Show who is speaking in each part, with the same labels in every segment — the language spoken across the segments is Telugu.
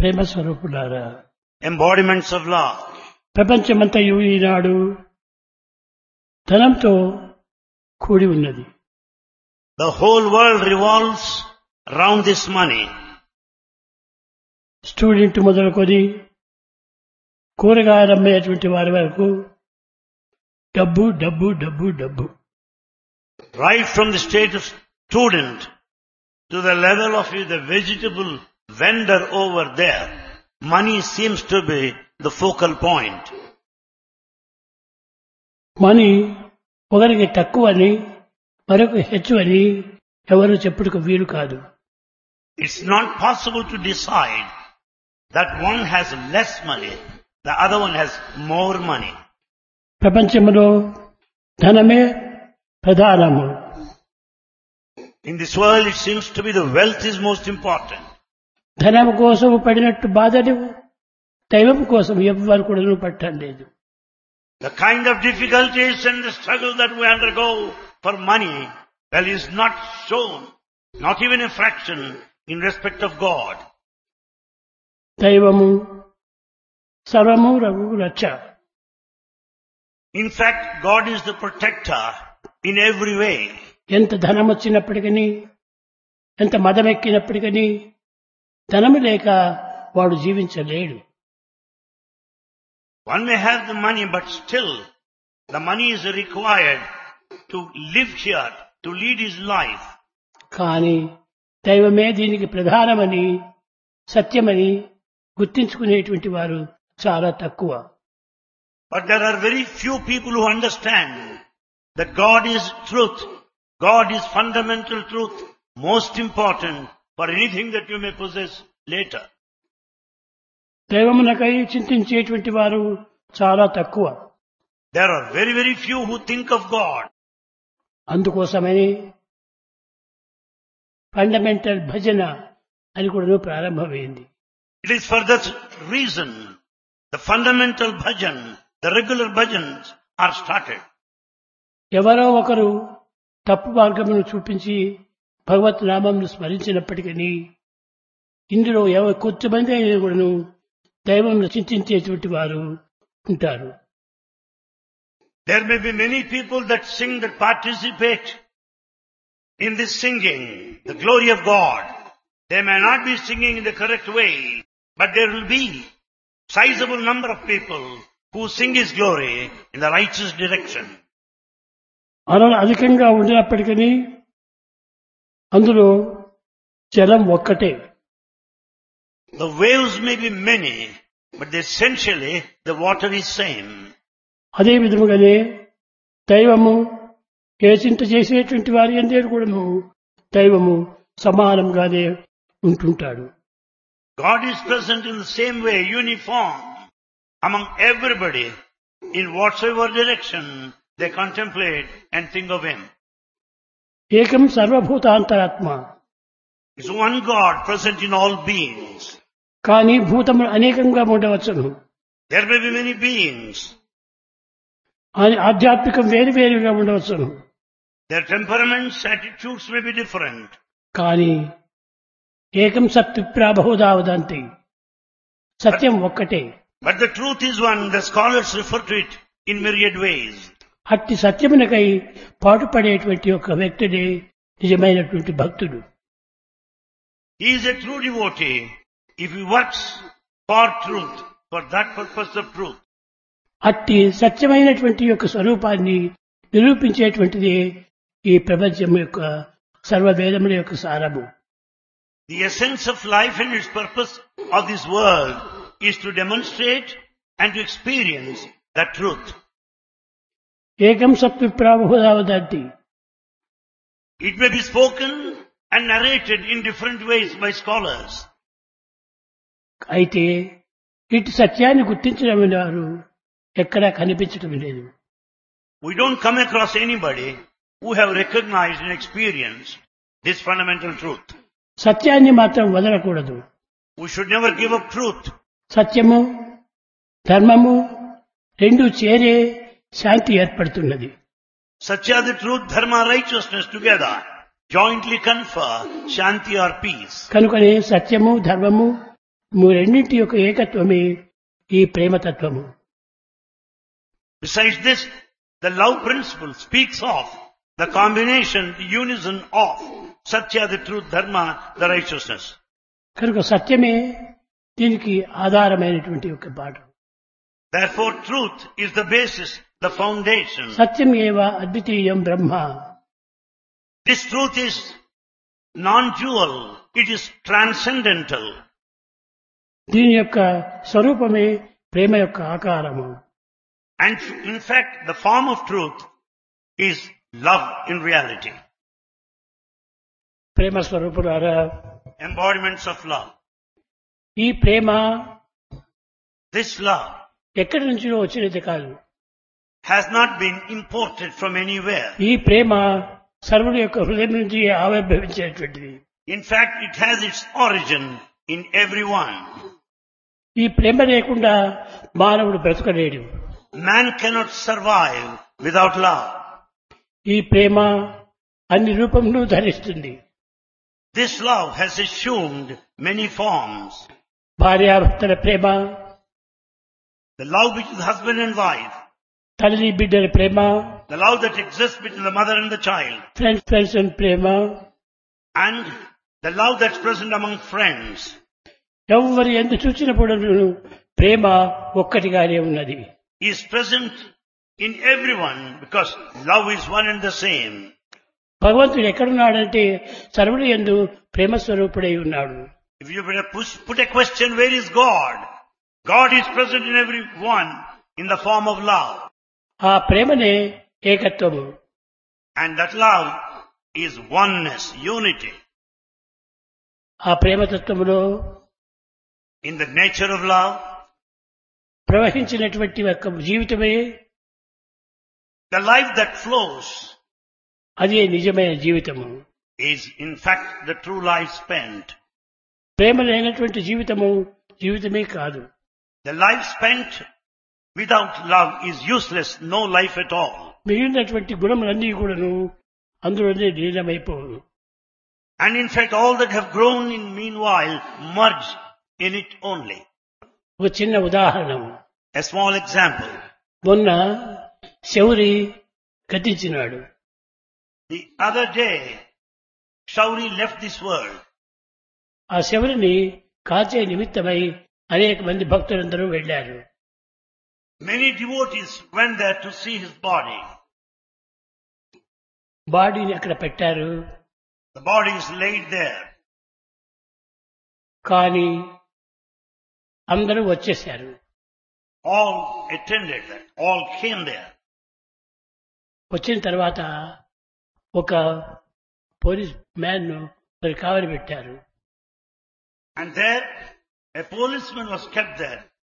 Speaker 1: ప్రేమ స్వరూపులారా,
Speaker 2: embodiments of love.
Speaker 1: ప్రపంచమంతయు ఈనాడు ధనంతో కూడి ఉన్నది.
Speaker 2: The whole world revolves around this money.
Speaker 1: Student మొదలుకొని కూరగాయలు అమ్మేటువంటి వారి వరకు డబ్బు డబ్బు డబ్బు డబ్బు.
Speaker 2: Right from the state of student to the level of the vegetable vendor over there, money seems to be the focal point.
Speaker 1: Money ఒకరికి తక్కువని మరొక హెచ్చు అని ఎవరు చెప్పుటకు వీలు కాదు.
Speaker 2: It's not possible to decide that one has less money, the other one has more money.
Speaker 1: ప్రపంచంలో ధనమే ప్రధానము.
Speaker 2: In this world it seems to be the wealth is most important.
Speaker 1: ధనము కోసం పడినట్టు బాధలు దైవము కోసం ఎవ్వరు కూడా పట్టడం లేదు.
Speaker 2: The kind of difficulties and the struggle that we undergo for money, well, is not shown, not even a fraction, in respect of God.
Speaker 1: దైవము సర్వము రఘు రక్ష.
Speaker 2: In fact, God is the protector in every way.
Speaker 1: ఎంత ధనం వచ్చినప్పటికీ, ఎంత మదమెక్కినప్పటికీ ధనము లేక వాడు జీవించలేడు.
Speaker 2: One may have the money, but still the money is required to live here, to lead his life.
Speaker 1: కానీ దైవమే దీనికి ప్రధానమని, సత్యమని గుర్తించుకునేటువంటి వారు చాలా తక్కువ.
Speaker 2: But there are very few people who understand that God is truth, God is fundamental truth, most important for anything that you may possess later.
Speaker 1: దైవమునకై చింతించేటువంటి వారు చాలా తక్కువ.
Speaker 2: There are very, very few who think of God.
Speaker 1: అందుకోసమని ఫండమెంటల్ భజన అని కూడా ప్రారంభమైంది.
Speaker 2: It is for that reason the fundamental bhajan, the regular bhajans are started.
Speaker 1: ఎవరో ఒకరు తప్పు మార్గమును చూపించి భగవత్ నామమును స్మరించినప్పటికీ ఇందులో కొంతమంది అయినా కూడాను దైవమును చింతించేటువంటి వారు ఉంటారు.
Speaker 2: There may be many people that sing, that participate in this singing, the glory of God. They may not be singing in the correct way, but there will be sizable number of people who sing His glory in the righteous direction.
Speaker 1: అలా అధికంగా ఉండినప్పటికీ అందులో జలం ఒక్కటే.
Speaker 2: The waves may be many, but essentially the water is same.
Speaker 1: అదే విధముగానే దైవము ఏ చింత చేసేటువంటి వారి అందరూ కూడాను దైవము సమానంగానే ఉంటుంటాడు.
Speaker 2: God is present in the same way, uniform, among everybody, in whatsoever direction they contemplate and think of Him.
Speaker 1: ఏకం సర్వభూతాంతరాత్మ.
Speaker 2: It's one God present in all beings.
Speaker 1: కానీ భూతములు అనేకంగా ఉండవచ్చును.
Speaker 2: There may be many beings.
Speaker 1: ఆధ్యాత్మికం వేరు వేరుగా ఉండవచ్చును.
Speaker 2: Their temperaments, attitudes may be different.
Speaker 1: కానీ ఏకం సత్ విప్రా బహుధా వదంతి. సత్యం ఒక్కటే.
Speaker 2: But the truth is one. The scholars refer to it in myriad ways.
Speaker 1: అట్టి సత్యమునకై పాటుపడేటువంటి ఒక వ్యక్తుడే నిజమైనటువంటి భక్తుడు.
Speaker 2: He is a true devotee if he works for truth, for that purpose of truth.
Speaker 1: అట్టి సత్యమైనటువంటి యొక్క స్వరూపాన్ని నిరూపించేటువంటిది ఈ ప్రపంచం యొక్క సర్వవేదముల యొక్క సారము.
Speaker 2: The essence of life and its purpose of this world is to demonstrate and to experience that truth.
Speaker 1: ఏకం సత్ విప్రా బహుధా వదంతి.
Speaker 2: It may be spoken and narrated in different ways by scholars.
Speaker 1: అయితే ఇటు సత్యాన్ని గుర్తించడం వారు ఎక్కడా కనిపించడం లేదు.
Speaker 2: We don't come across anybody who have recognized and experienced this fundamental truth.
Speaker 1: సత్యాన్ని మాత్రం వదలకూడదు.
Speaker 2: We should never give up truth.
Speaker 1: సత్యము ధర్మము రెండు చేరే శాంతి ఏర్పడుతున్నది.
Speaker 2: Satya, the truth, dharma, righteousness together jointly confer shanti or peace.
Speaker 1: కనుకనే సత్యము ధర్మము రెండింటి యొక్క ఏకత్వమే ఈ ప్రేమతత్వము.
Speaker 2: Besides this, the love principle speaks of the combination, the unison of Satya, the truth, Dharma, the righteousness.
Speaker 1: కనుక సత్యమే దీనికి ఆధారమైనటువంటి ఒక పాఠం.
Speaker 2: Therefore, truth is the basis, the foundation.
Speaker 1: సత్యం ఏవ అద్వితీయం బ్రహ్మ.
Speaker 2: This truth is non-dual. It is transcendental.
Speaker 1: దీని యొక్క స్వరూపమే ప్రేమ యొక్క ఆకారము.
Speaker 2: And in fact, the form of truth is love in reality.
Speaker 1: ప్రేమ స్వరూపులారా,
Speaker 2: Embodiments of love.
Speaker 1: ఈ ప్రేమ
Speaker 2: This love
Speaker 1: ఎక్కడి నుంచో వచ్చినది కాదు.
Speaker 2: has not been imported from anywhere.
Speaker 1: ఈ ప్రేమ సర్వుడి యొక్క హృదయం నుంచి ఆవిర్భవించేటువంటిది.
Speaker 2: In fact, it has its origin in everyone.
Speaker 1: ఈ ప్రేమ లేకుండా మానవుడు బ్రతకలేడు.
Speaker 2: Man cannot survive without love.
Speaker 1: ఈ ప్రేమ అన్ని రూపములు ధరిస్తుంది.
Speaker 2: This love has assumed many forms.
Speaker 1: భార్యాభర్తల ప్రేమ,
Speaker 2: The love between husband and wife,
Speaker 1: తల్లి బిడ్డల ప్రేమ,
Speaker 2: the love that exists between the mother and the child,
Speaker 1: friends and ప్రేమ,
Speaker 2: and the love that's present among friends.
Speaker 1: ఎవరు ఎందు చూసినప్పుడు ప్రేమ ఒక్కటిగానే ఉన్నది.
Speaker 2: Is present in everyone because love is one and the same.
Speaker 1: భగవంతుడు ఎక్కడున్నాడంటే సర్వుడి యందు ప్రేమ స్వరూపుడై ఉన్నాడు.
Speaker 2: If you put a question, where is God? God is present in everyone in the form of love.
Speaker 1: ఆ ప్రేమనే ఏకత్వము.
Speaker 2: And that love is oneness, unity.
Speaker 1: ఆ ప్రేమతత్వములో
Speaker 2: In the nature of love,
Speaker 1: ప్రవహించినటువంటి యొక్క జీవితమే
Speaker 2: the life that flows
Speaker 1: అదే నిజమైన జీవితము.
Speaker 2: is in fact the true life spent.
Speaker 1: ప్రేమ లేనటువంటి జీవితమే కాదు.
Speaker 2: The life spent without love is useless, no life at all.
Speaker 1: మిగిలినటువంటి గుణములన్నీ కూడాను అందులోనే లీనమైపోవు.
Speaker 2: And in fact all that have grown in meanwhile merge in it only.
Speaker 1: ఒక చిన్న ఉదాహరణ.
Speaker 2: A small example.
Speaker 1: మొన్న Shouri గతించినాడు.
Speaker 2: The other day, Shauri left this world.
Speaker 1: ఆ శౌరిని కాచే నిమిత్తమై అనేక మంది భక్తులందరూ వెళ్ళారు.
Speaker 2: Many devotees went there to see his body.
Speaker 1: బాడీని అక్కడ పెట్టారు.
Speaker 2: The body is laid there.
Speaker 1: కానీ అందరూ వచ్చేశారు.
Speaker 2: All attended that. All came there.
Speaker 1: వచ్చిన తర్వాత ఒక పోలీస్ మ్యాన్ మరి కావలి పెట్టారు.
Speaker 2: And there, a policeman was kept there.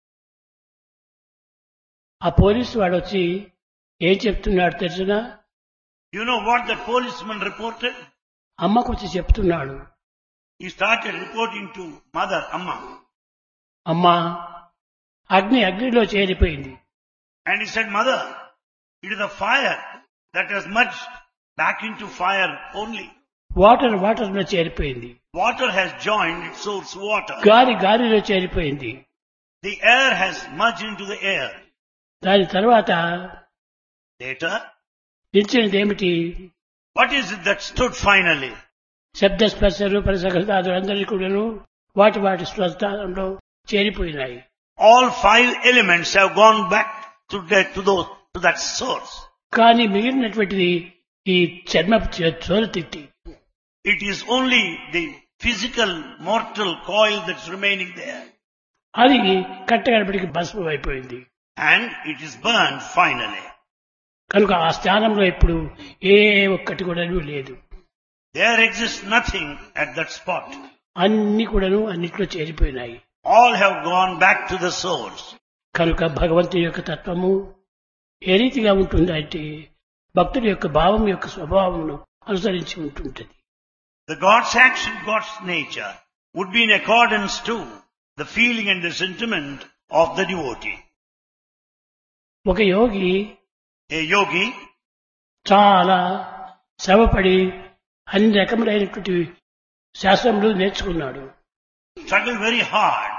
Speaker 1: ఆ పోలీసు వాడు వచ్చి ఏం చెప్తున్నాడు తెలుసునా?
Speaker 2: You know what the policeman reported?
Speaker 1: అమ్మకు వచ్చి చెప్తున్నాడు.
Speaker 2: He started reporting to mother, Amma.
Speaker 1: అమ్మా, అగ్నిలో చేరిపోయింది.
Speaker 2: And he said, Mother, it is the fire that has merged back into fire only.
Speaker 1: వాటర్లో చేరిపోయింది.
Speaker 2: Water has joined its source water.
Speaker 1: గాలిలో చేరిపోయింది.
Speaker 2: The air has merged into the air.
Speaker 1: దాని తర్వాత
Speaker 2: Later,
Speaker 1: నిలిచినది ఏమిటి?
Speaker 2: what is it that stood finally?
Speaker 1: శబ్ద స్పర్శ రూప రసగంధాదులందరికీ కూడాను వాటి స్వస్థానంలో చేరిపోయినాయి.
Speaker 2: All 5 elements have gone back to that source.
Speaker 1: కానీ మిగిలినటువంటిది ఈ చర్మపు చోరతిట్టి.
Speaker 2: It is only the physical mortal coil that's remaining there.
Speaker 1: అది కట్టగడపడికి భస్మం అయిపోయింది.
Speaker 2: And it is burned finally.
Speaker 1: కనుక ఆ స్థానంలో ఇప్పుడు ఏ ఒక్కటి కూడా లేదు.
Speaker 2: There exists nothing at that spot.
Speaker 1: అన్ని కూడాను అన్నిట్లో చేరిపోయినాయి.
Speaker 2: All have gone back to the source.
Speaker 1: కనుక భగవంతుని యొక్క తత్వము ఏ రీతిగా ఉంటుందంటే భక్తుడి యొక్క భావం యొక్క స్వభావమును అనుసరించి ఉంటుంటది.
Speaker 2: The God's action, God's nature would be in accordance to the feeling and the sentiment of the devotee.
Speaker 1: ఒక యోగి
Speaker 2: A yogi
Speaker 1: చాలా శ్రమపడి అన్ని రకములైనటువంటి శాస్త్రములు నేర్చుకున్నాడు.
Speaker 2: struggled very hard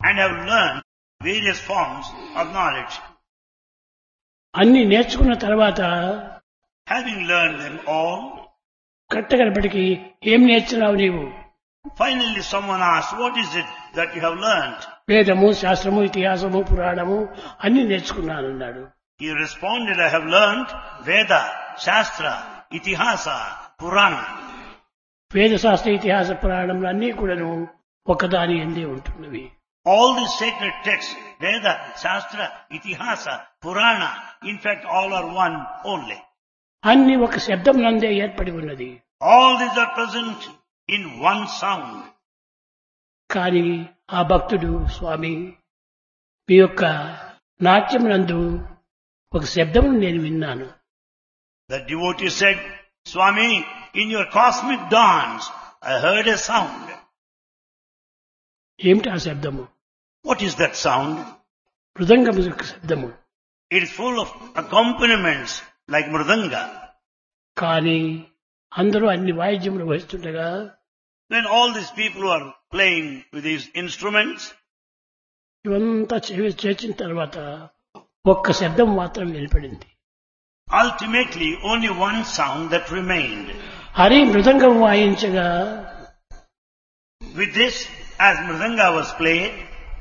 Speaker 2: and have learned various forms of knowledge.
Speaker 1: అన్ని నేర్చుకున్న తర్వాత
Speaker 2: Having learned them all,
Speaker 1: కట్టగడపటికి ఏం నేర్చున్నావు నీవు?
Speaker 2: finally someone asked, what is it that you have learned?
Speaker 1: వేదము, శాస్త్రము, ఇతిహాసము, పురాణము అన్ని నేర్చుకున్నానన్నాడు.
Speaker 2: He responded, I have learned Veda, Shastra, Itihasa, Purana.
Speaker 1: వేద శాస్త్ర ఇతిహాస పురాణములు అన్నీ కూడాను ఒకదాని ఎందే ఉంటున్నవి.
Speaker 2: All the sacred texts, Veda, Shastra, Itihasa, Purana, in fact all are one only.
Speaker 1: అన్ని ఒక శబ్దం నందే ఏర్పడి ఉన్నది.
Speaker 2: All these are present in one sound.
Speaker 1: కానీ ఆ భక్తుడు, స్వామి మీ యొక్క నాట్యం నందు ఒక శబ్దం నేను విన్నాను.
Speaker 2: The devotee said, Swami, in your cosmic dance, I heard a sound.
Speaker 1: ఏమిటి ఆ శబ్దము?
Speaker 2: What is that sound?
Speaker 1: మృదంగము యొక్క శబ్దము.
Speaker 2: It is full of accompaniments like mridanga.
Speaker 1: కానీ అందరూ అన్ని వాయిద్యములు వహిస్తుండగా
Speaker 2: When all these people are playing with these instruments,
Speaker 1: ఇవంతా చేసిన తర్వాత ఒక్క శబ్దం మాత్రం వినపడింది.
Speaker 2: ultimately only one sound that remained.
Speaker 1: Hari mridangam వాయించగా
Speaker 2: With this, as mridanga was played,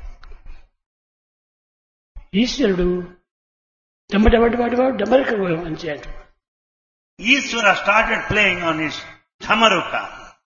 Speaker 1: ఈశ్వరుడు డమరక వాయించాడు.
Speaker 2: Ishvara started playing on his dhamaruka.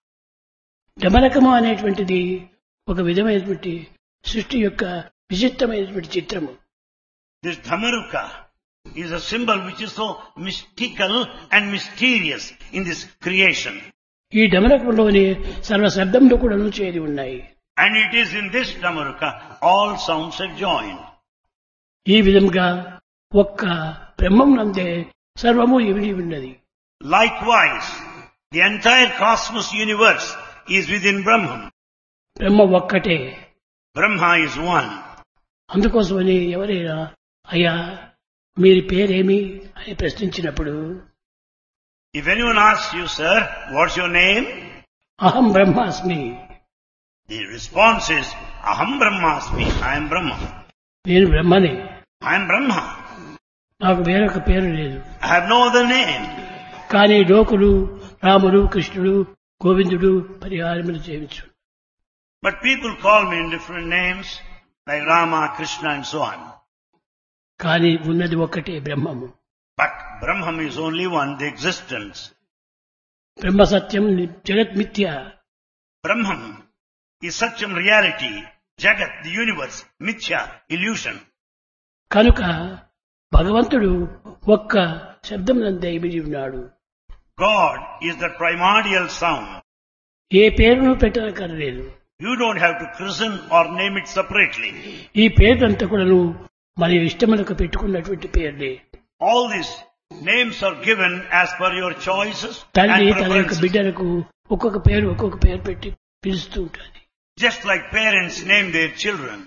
Speaker 1: డమరకము అనేటువంటిది ఒక విధమైనటువంటి సృష్టి యొక్క విచిత్రమైనటువంటి చిత్రము.
Speaker 2: This dhamaruka is a symbol which is so mystical and mysterious in this creation.
Speaker 1: ఈ డమరకంలోని సర్వ శబ్దంలో కూడా చేరి ఉన్నాయి.
Speaker 2: And it is in this dhamaruka all sounds are joined.
Speaker 1: ఈ విధంగా ఒక్క బ్రహ్మం నందే సర్వము ఇమిడి ఉన్నది.
Speaker 2: Likewise, the entire cosmos universe is within Brahman.
Speaker 1: బ్రహ్మ ఒక్కటే.
Speaker 2: Brahma is one.
Speaker 1: అందుకోసమని ఎవరైనా అయ్యా మీరు పేరేమి అని ప్రశ్నించినప్పుడు
Speaker 2: If anyone asks you, sir, what's your name?
Speaker 1: అహం బ్రహ్మాస్మి,
Speaker 2: The response is, Aham Brahmasmi, I am Brahma.
Speaker 1: నేను బ్రహ్మనే,
Speaker 2: I am Brahma.
Speaker 1: నాకు వేరొక పేరు లేదు.
Speaker 2: I have no other name.
Speaker 1: కానీ లోకులు రాముడు, కృష్ణుడు, గోవిందుడు పరిహారములు చేయవచ్చు.
Speaker 2: But people call me in different names, like Rama, Krishna and so on.
Speaker 1: కానీ ఉన్నది ఒక్కటే బ్రహ్మము.
Speaker 2: But Brahman is only one, the existence.
Speaker 1: బ్రహ్మ సత్యం, జగత్ మిథ్య.
Speaker 2: Brahman is Satyam reality, Jagat, the universe, Mithya, illusion.
Speaker 1: కనుక భగవంతుడు ఒక్క శబ్దం నందే ఇమిడి ఉన్నాడు.
Speaker 2: God is the primordial sound.
Speaker 1: ఏ పేరును పెట్టనక్కర్లేదు.
Speaker 2: You don't have to christen or name it separately.
Speaker 1: ఈ పేర్లంతా కూడాను మన ఇష్టములకు పెట్టుకున్నటువంటి పేర్లే.
Speaker 2: All these names are given as per your choices
Speaker 1: తల్లి
Speaker 2: and
Speaker 1: తన యొక్క
Speaker 2: preferences.
Speaker 1: బిడ్డలకు ఒక్కొక్క పేరు పెట్టి పిలుస్తూ ఉంటుంది.
Speaker 2: Just like parents name their children.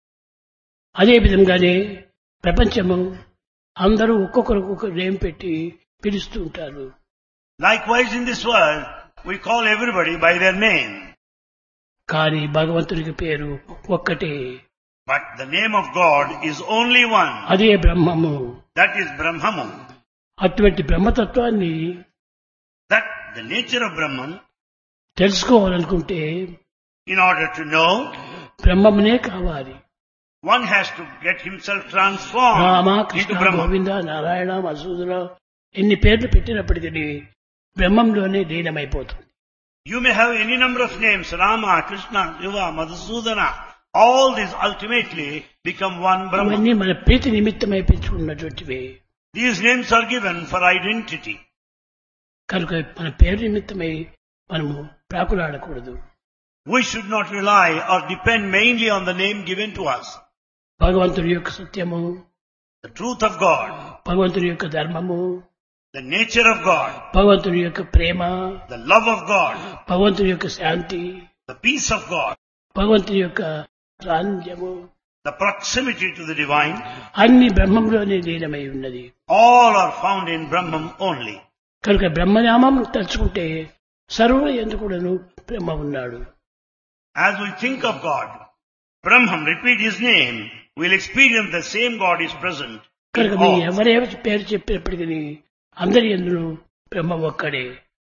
Speaker 1: అదే విధంగానే ప్రపంచము అందరూ ఒక్కొక్కరు నేమ్ పెట్టి పిలుస్తూ ఉంటారు.
Speaker 2: Likewise in this world, we call everybody by their name.
Speaker 1: కానీ భగవంతునికి పేరు ఒక్కటే.
Speaker 2: But the name of God is only one.
Speaker 1: అదే బ్రహ్మము.
Speaker 2: That is Brahmamu.
Speaker 1: అటువంటి బ్రహ్మతత్వాన్ని
Speaker 2: That the nature of Brahman,
Speaker 1: తెలుసుకోవాలనుకుంటే
Speaker 2: in order to know,
Speaker 1: బ్రహ్మమునే కావాలి.
Speaker 2: one has to get himself transformed
Speaker 1: Rama,
Speaker 2: into
Speaker 1: Krishna,
Speaker 2: Brahman.
Speaker 1: Govinda, Narayana, Madhusudana ఎన్ని పేర్లు పెట్టినప్పటికీ బ్రహ్మంలోనే లీనమైపోతుంది.
Speaker 2: You may have any number of names, Rama, Krishna, Shiva, Madhusudana. All these ultimately become one Brahman.
Speaker 1: అవన్నీ మన ప్రీతి నిమిత్తమై పెంచుకున్నటువంటివే.
Speaker 2: These names are given for identity.
Speaker 1: కనుక మన పేరు నిమిత్తమై మనము ప్రాకులాడకూడదు.
Speaker 2: We should not rely or depend mainly on the name given to us.
Speaker 1: భగవంతుడి యొక్క సత్యము,
Speaker 2: The truth of God,
Speaker 1: భగవంతుడి యొక్క ధర్మము,
Speaker 2: the nature of God,
Speaker 1: భగవంతుడి యొక్క ప్రేమ,
Speaker 2: the love of God,
Speaker 1: భగవంతుడి యొక్క శాంతి,
Speaker 2: the peace of God,
Speaker 1: భగవంతుడి యొక్క సాన్నిధ్యము
Speaker 2: the proximity to the divine,
Speaker 1: అన్ని బ్రహ్మంలోనే లీనమై ఉన్నది.
Speaker 2: all are found in Brahman only.
Speaker 1: కనుక బ్రహ్మనామం తలుచుకుంటే సర్వ ఎందుకు బ్రహ్మ ఉన్నాడు.
Speaker 2: As we think of God, Brahman, repeat his name, we'll experience the same God is present in
Speaker 1: కనుక మీ
Speaker 2: all.
Speaker 1: ఎవరేమి పేరు చెప్పినప్పటికీ అందరి యందును బ్రహ్మ ఒక్కడే.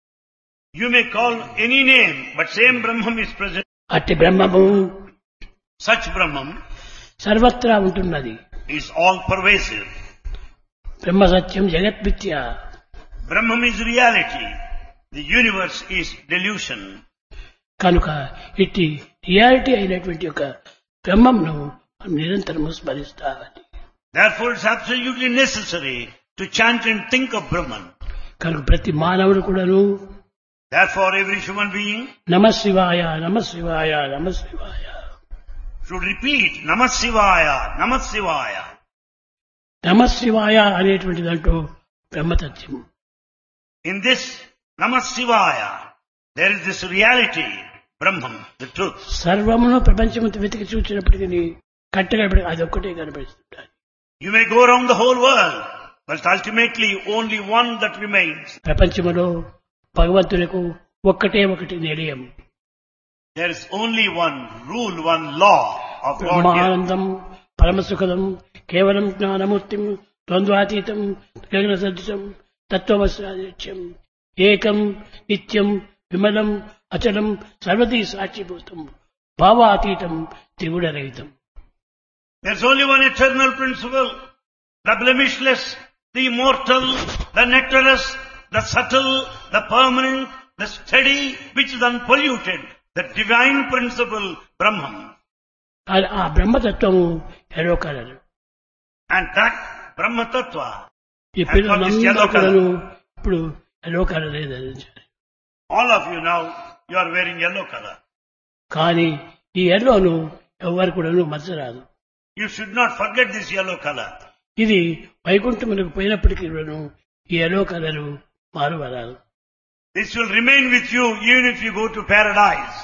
Speaker 2: You may call any name, but same Brahman is present.
Speaker 1: అట్టి బ్రహ్మము
Speaker 2: Such Brahman
Speaker 1: సర్వత్రా ఉంటున్నది.
Speaker 2: is all pervasive.
Speaker 1: Brahma Satyam జగత్మిథ్య.
Speaker 2: Brahman is reality. The universe is delusion.
Speaker 1: కనుక ఇట్టి రియాలిటీ అయినటువంటి యొక్క బ్రహ్మంను నిరంతరము స్మరిస్తామని.
Speaker 2: Therefore it's absolutely necessary to chant and think of Brahman.
Speaker 1: కనుక ప్రతి మానవుడు కూడాను
Speaker 2: Therefore every human being
Speaker 1: నమ శివాయ నమ శివాయ నమ శివాయ
Speaker 2: should repeat Namah Shivaya, Namah Shivaya.
Speaker 1: నమ శివాయ అనేటువంటి దాంట్లో బ్రహ్మతత్వం.
Speaker 2: In this Namah Shivaya, there is this reality, Brahman, the truth.
Speaker 1: సర్వమును ప్రపంచమంతా వెతికి చూసినప్పటికీ కట్టగడపడి అదొక్కటే కనబడుతుంటారు.
Speaker 2: You may go around the whole world, but ultimately only one that remains.
Speaker 1: ప్రపంచములో భగవంతునికి ఒక్కటే ఒకటి నిలయం.
Speaker 2: There is only one rule, one law of God here.
Speaker 1: Brahmanandam పరమసుఖదం కేవలం జ్ఞానమూర్తిం ద్వంద్వాతీతం గగన సదృశం తత్వమస్యాదిత్యం ఏకం నిత్యం విమలం అచలం సర్వదీ సాక్షిభూతం భావాతీతం త్రిగుణరహితం.
Speaker 2: There is only one eternal principle, the blemishless, the immortal, the nectarous, the subtle, the permanent, the steady, which is unpolluted, the divine principle, Brahman.
Speaker 1: ఆ బ్రహ్మతత్వము yellow colour.
Speaker 2: And that Brahma Tattva,
Speaker 1: ఈ
Speaker 2: and for this
Speaker 1: పిల్లలందరూ
Speaker 2: yellow
Speaker 1: కూడాను
Speaker 2: color,
Speaker 1: ఇప్పుడు ఎల్లో కలర్ ధరించారు.
Speaker 2: all of you now, you are wearing yellow color.
Speaker 1: కానీ ఈ ఎల్లోను ఎవరు కూడాను మచ్చరాదు.
Speaker 2: You should not forget this yellow color.
Speaker 1: ఇది వైకుంఠములకు పోయినప్పటికీ కూడాను ఈ ఎల్లో కలరు మారువరాదు.
Speaker 2: This will remain with you even if you go to paradise.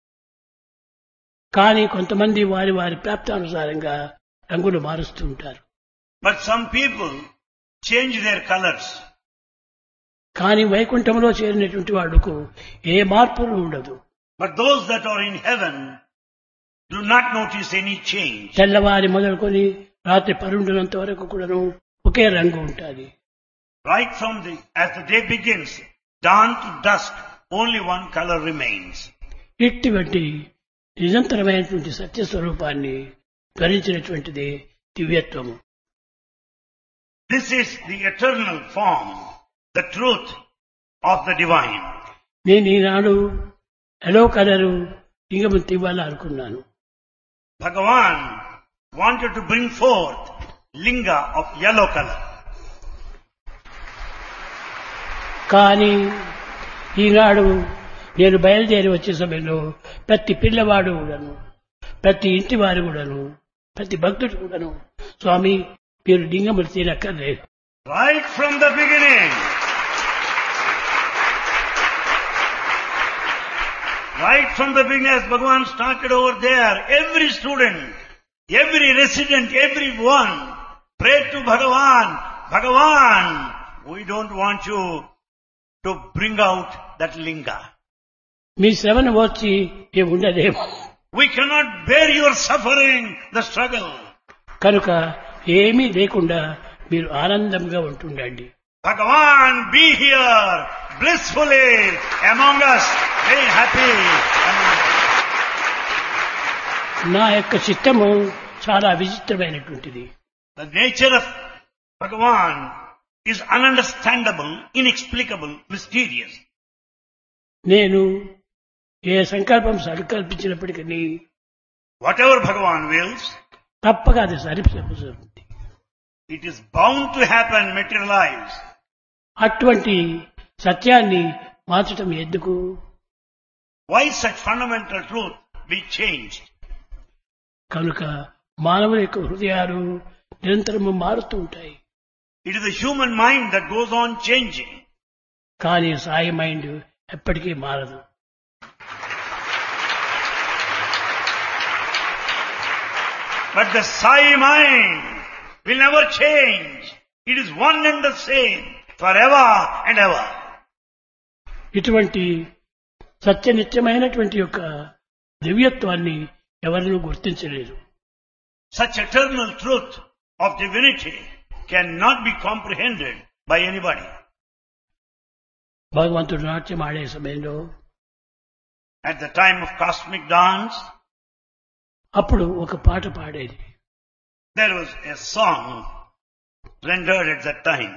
Speaker 1: కానీ కొంతమంది వారి వారి ప్రాప్తానుసారంగా రంగులు మారుస్తూ ఉంటారు.
Speaker 2: But some people change their colors.
Speaker 1: కానీ వైకుంఠంలో చేరినటువంటి వాళ్లకు ఏ మార్పులు ఉండదు.
Speaker 2: But those that are in heaven do not notice any change.
Speaker 1: తెల్లవారి మొదలుకొని రాత్రి 12 వరకు కూడాను ఒకే రంగు ఉంటుంది.
Speaker 2: Right from as the day begins, dawn to dusk, only one color remains.
Speaker 1: ఇటువంటి నిరంతరమైనటువంటి సత్య స్వరూపాన్ని ధరించినటువంటిది దివ్యత్వము.
Speaker 2: This is the eternal form, the truth of the divine.
Speaker 1: నేను ఈనాడు ఎల్లో కలరు లింగముక్తి ఇవ్వాలని అనుకున్నాను.
Speaker 2: Bhagavan wanted to bring forth linga of yellow color.
Speaker 1: కానీ ఈనాడు నేను బయలుదేరి వచ్చే సమయంలో ప్రతి పిల్లవాడు కూడాను ప్రతి ఇంటి వారు కూడాను ప్రతి భక్తుడు కూడాను స్వామి మీరు లింగములు తీరక్కర్లేదు.
Speaker 2: Right from the beginning. Right from the beginning, as Bhagavan started over there, every student, every resident, everyone prayed to Bhagavan, Bhagavan, we don't want you to bring out that linga.
Speaker 1: మీ శ్రమను వచ్చి ఏమి ఉండలేము.
Speaker 2: We cannot bear your suffering, the struggle.
Speaker 1: కనుక ఏమీ లేకుండా మీరు ఆనందంగా ఉంటుండండి.
Speaker 2: Bhagavan, be here blissfully among us, very happy among us.
Speaker 1: నా యొక్క చిత్తము చాలా విచిత్రమైనటువంటిది.
Speaker 2: The nature of Bhagavan is ununderstandable, inexplicable, mysterious.
Speaker 1: నేను ఏ సంకల్పం సంకల్పించినప్పటికీ
Speaker 2: Whatever Bhagavan wills,
Speaker 1: తప్పక అది సరిపోతుంది.
Speaker 2: it is bound to happen, materialize.
Speaker 1: అటువంటి సత్యాన్ని మార్చటం ఎందుకు?
Speaker 2: Why such fundamental truth be changed?
Speaker 1: కనుక మానవుల యొక్క హృదయాలు నిరంతరము మారుతూ ఉంటాయి.
Speaker 2: It is the human mind that goes on changing.
Speaker 1: కానీ సాయి మైండ్ ఎప్పటికీ మారదు.
Speaker 2: But the Sai mind will never change. It is one and the same forever and ever.
Speaker 1: ఇటువంటి సత్యనిత్యమైనటువంటి యొక్క దివ్యత్వాన్ని ఎవరినూ గుర్తించలేరు.
Speaker 2: Such eternal truth of divinity cannot be comprehended by anybody.
Speaker 1: భగవంతుడు నాట్యం ఆడే సమయంలో
Speaker 2: At the time of cosmic dance,
Speaker 1: అప్పుడు ఒక పాట పాడేది.
Speaker 2: there was a song rendered at that time.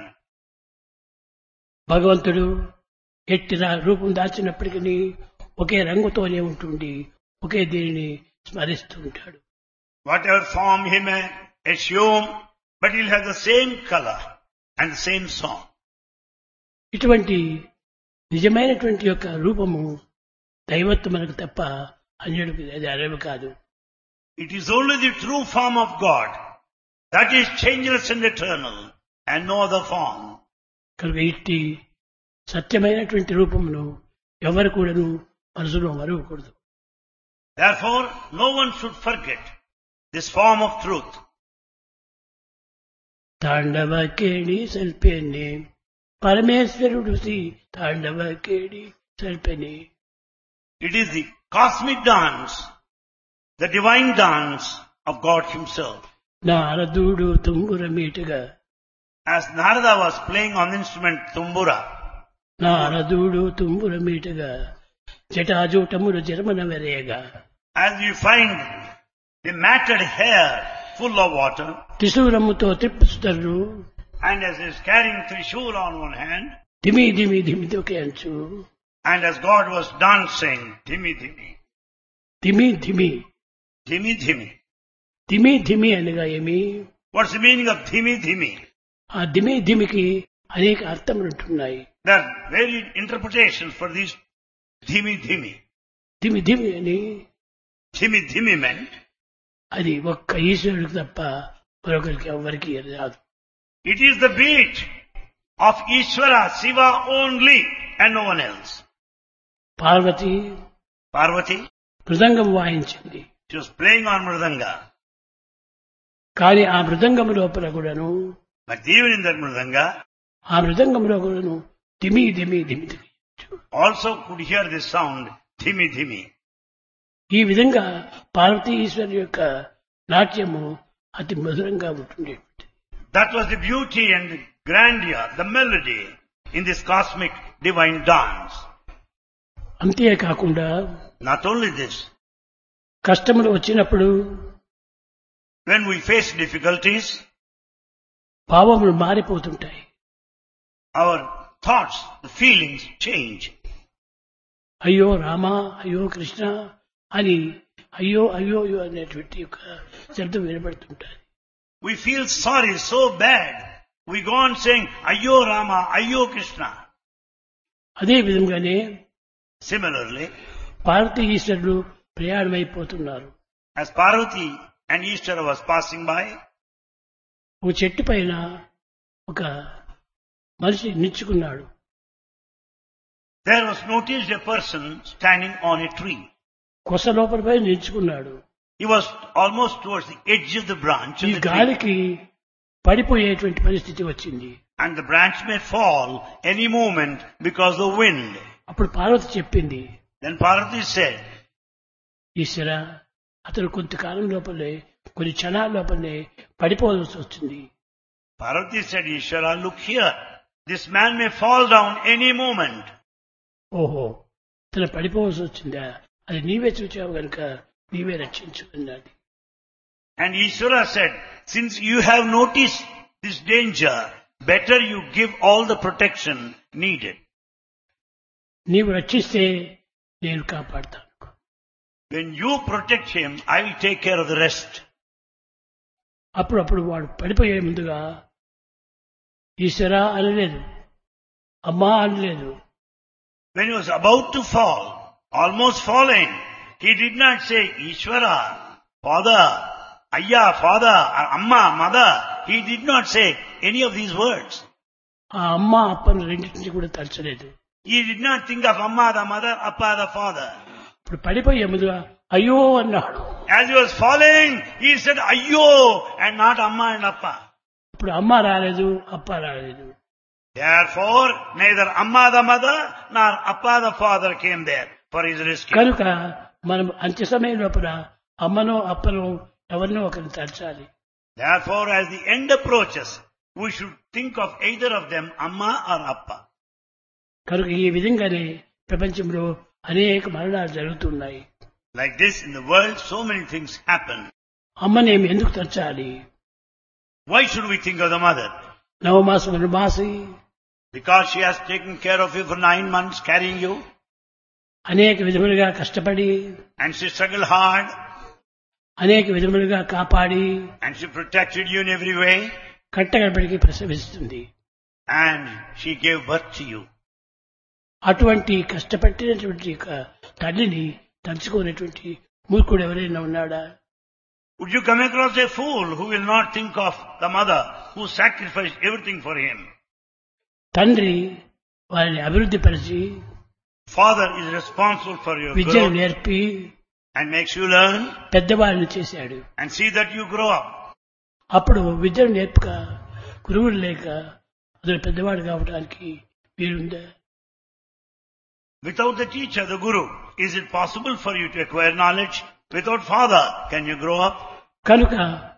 Speaker 1: భగవంతుడు ఎట్టి రూపం దాల్చినప్పటికీ ఒకే రంగుతోనే ఉంటుండి ఒకే దీనిని స్మరిస్తూ ఉంటాడు.
Speaker 2: Whatever form he may assume, but he'll have the same color and the same song.
Speaker 1: ఇటువంటి నిజమైనటువంటి యొక్క రూపము దైవత్వమునకు తప్ప అన్యుడికి అది అరవి కాదు.
Speaker 2: It is only the true form of God that is changeless and eternal, and no other form.
Speaker 1: కనుక ఇట్టి సత్యమైనటువంటి రూపమును ఎవరు కూడాను మనసులో మరవకూడదు.
Speaker 2: Therefore, no one should forget this form of truth.
Speaker 1: తాండవ కేడి సల్పేనే పరమేశ్వరుడు శ్రీ తాండవ కేడి సల్పేనే.
Speaker 2: It is the cosmic dance, the divine dance of God himself.
Speaker 1: నారదుడు తుంగుర మీటుగా.
Speaker 2: As Narada was playing on the instrument Tumbura,
Speaker 1: నారదుడు తుంగుర మీటుగా జటాజూటములు జర్మన వెరేగా.
Speaker 2: as you find the matted hair full of water,
Speaker 1: త్రిశూలముతో త్రిప్పుస్తారు.
Speaker 2: and as he is carrying Trishul on one hand,
Speaker 1: ధిమి ధిమి ధిమి తొకే అంచు.
Speaker 2: and as God was dancing, dhimi dhimi,
Speaker 1: ధిమి ధిమి
Speaker 2: dhimi dhimi.
Speaker 1: ధిమి ధిమి అనగా ఏమి?
Speaker 2: What's the meaning of dhimi dhimi?
Speaker 1: ఆ ధిమి ధిమికి అనేక అర్థములు ఉంటున్నాయి.
Speaker 2: There are varied interpretations for these dhimi dhimi.
Speaker 1: ధిమి ధిమి అని
Speaker 2: Dhimi dhimi meant
Speaker 1: అది ఒక్క ఈశ్వరుడికి తప్ప మరొకరికి ఎవరికి రాదు.
Speaker 2: it is the beat of Ishvara, Shiva only, and no one else.
Speaker 1: Parvati
Speaker 2: Parvati,
Speaker 1: mridangam వాయించింది.
Speaker 2: she was playing on mridanga,
Speaker 1: కానీ ఆ మృదంగం లోపల కూడాను
Speaker 2: but even in that mridanga,
Speaker 1: ఆ మృదంగంలో కూడాను ధిమి ధిమి ధిమి ధిమి.
Speaker 2: also could hear this sound, dhimi dhimi.
Speaker 1: ఈ విధంగా పార్వతీ ఈశ్వరు యొక్క నాట్యము అతి మధురంగా ఉంటుంది.
Speaker 2: That was the beauty and the grandeur, the melody in this cosmic divine dance.
Speaker 1: అంతేకాకుండా
Speaker 2: Not only this,
Speaker 1: కష్టములు వచ్చినప్పుడు
Speaker 2: when we face difficulties,
Speaker 1: భావములు మారిపోతుంటాయి.
Speaker 2: our thoughts, the feelings change.
Speaker 1: అయ్యో రామా అయ్యో కృష్ణ అని అయ్యో అయ్యో అయ్యో అనేటువంటి యొక్క శబ్దం వినబడుతుంటాయి.
Speaker 2: We feel sorry so bad. We go on saying, Ayyo Rama, Ayyo Krishna.
Speaker 1: అదే విధంగానే
Speaker 2: Similarly,
Speaker 1: పార్వతీ ఈశ్వరుడు ప్రయాణమైపోతున్నారు.
Speaker 2: as Parvati and Ishvara was passing by,
Speaker 1: ఒక చెట్టు పైన ఒక మనిషి నిల్చుకున్నాడు.
Speaker 2: there was noticed a person standing on a tree.
Speaker 1: కొస లోపల పై నిల్చుకున్నాడు.
Speaker 2: He was almost towards the edge of the branch
Speaker 1: ఈ
Speaker 2: of the tree,
Speaker 1: గాలికి పడిపోయేటువంటి పరిస్థితి వచ్చింది.
Speaker 2: and the branch may fall any moment because of wind.
Speaker 1: అప్పుడు పార్వతి చెప్పింది,
Speaker 2: Then Parvati said,
Speaker 1: ఈశ్వర అతను కొంతకాలం లోపలే కొన్ని క్షణాల లోపలే పడిపోవాల్సి వచ్చింది.
Speaker 2: Parvati said, Ishvara, look here. This man may fall down any moment.
Speaker 1: ఓహో అతను పడిపోవాల్సి వచ్చిందా? అది నీవే చూచావు గనుక నీవే రక్షించు అన్నది.
Speaker 2: And Ishvara said, since you have noticed this danger, better you give all the protection needed.
Speaker 1: నీవు రక్షిస్తే నేను కాపాడుతాను.
Speaker 2: When you protect him, I will take care of the rest.
Speaker 1: అప్పుడు వాడు పడిపోయే ముందుగా ఈశ్వరా అనలేదు, అమ్మా అనలేదు.
Speaker 2: When he was about to fall, almost falling, he did not say, Ishvara, Father, Ayya, Father, or Amma, Mother. He did not say any of these words.
Speaker 1: ఆ అమ్మ అప్పను రెండింటిని కూడా తలచలేదు.
Speaker 2: He did not think of Amma the mother, Appa the father.
Speaker 1: ఇప్పుడు పడిపోయే ముందుగా అయ్యో అన్నాడు.
Speaker 2: As he was falling, he said, Ayyo, and not Amma and Appa.
Speaker 1: ఇప్పుడు అమ్మ రాలేదు, అప్ప రాలేదు.
Speaker 2: Therefore, neither Amma the mother nor Appa the father came there for his rescue.
Speaker 1: కనుక మనం అంత్య సమయం లోపల అమ్మనో అప్పనో ఎవరినో ఒకరిని తలచాలి.
Speaker 2: Therefore, as the end approaches, we should think of either of them, Amma or Appa.
Speaker 1: కనుక ఈ విధంగానే ప్రపంచంలో అనేక మరణాలు జరుగుతున్నాయి.
Speaker 2: Like this, in the world, so many things happen.
Speaker 1: అమ్మనేమి ఎందుకు తలచాలి?
Speaker 2: Why should we think of the mother?
Speaker 1: నవమాసములు Masi
Speaker 2: Because she has taken care of you for 9 months, carrying you,
Speaker 1: అనేక విధములుగా కష్టపడి
Speaker 2: and she struggled hard,
Speaker 1: అనేక విధములుగా కాపాడి
Speaker 2: and she protected you in every way,
Speaker 1: కట్టగడపడికి ప్రసవిస్తుంది.
Speaker 2: and she gave birth to you.
Speaker 1: అటువంటి కష్టపట్టినటువంటి యొక్క తల్లిని తలుచుకునేటువంటి మూర్ఖుడు ఎవరైనా ఉన్నాడా?
Speaker 2: Would you come across a fool who will not think of the mother who sacrificed everything for him?
Speaker 1: తండ్రి వారిని అభివృద్ధి పరిచి
Speaker 2: Father is responsible for your
Speaker 1: విద్యను
Speaker 2: growth
Speaker 1: నేర్పి
Speaker 2: and makes you learn
Speaker 1: పెద్దవారిని చేశాడు.
Speaker 2: and see that you grow up.
Speaker 1: అప్పుడు విద్యను నేర్పక గురువులు లేక అతను పెద్దవాడు కావడానికి వీలుందా?
Speaker 2: Without the teacher, the guru, is it possible for you to acquire knowledge? Without father, can you grow up?
Speaker 1: కనుక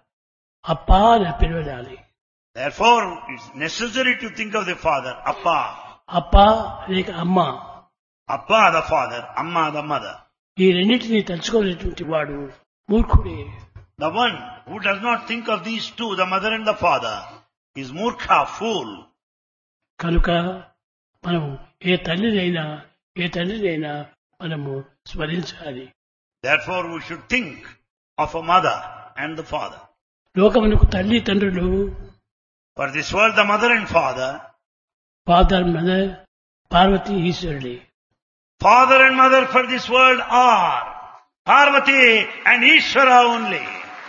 Speaker 1: అప్పా అని పిలవాలి.
Speaker 2: Therefore, it's necessary to think of the father, Appa.
Speaker 1: అప్పా లేక అమ్మ.
Speaker 2: Appa the father, Amma the mother.
Speaker 1: ఈ రెండింటినీ తలుచుకోలేటువంటి వాడు మూర్ఖుడే.
Speaker 2: The one who does not think of these two, the mother and the father, is murkha, fool.
Speaker 1: కనుక మనం ఏ తండ్రినైనా మనము స్మరించాలి.
Speaker 2: Therefore, we should think of a mother and the father.
Speaker 1: లోకమునకు తల్లి తండ్రులు
Speaker 2: For this world, the mother and father,
Speaker 1: father mother Parvati ఈశ్వరుడే.
Speaker 2: father and mother for this world are Parvati and Ishvara only.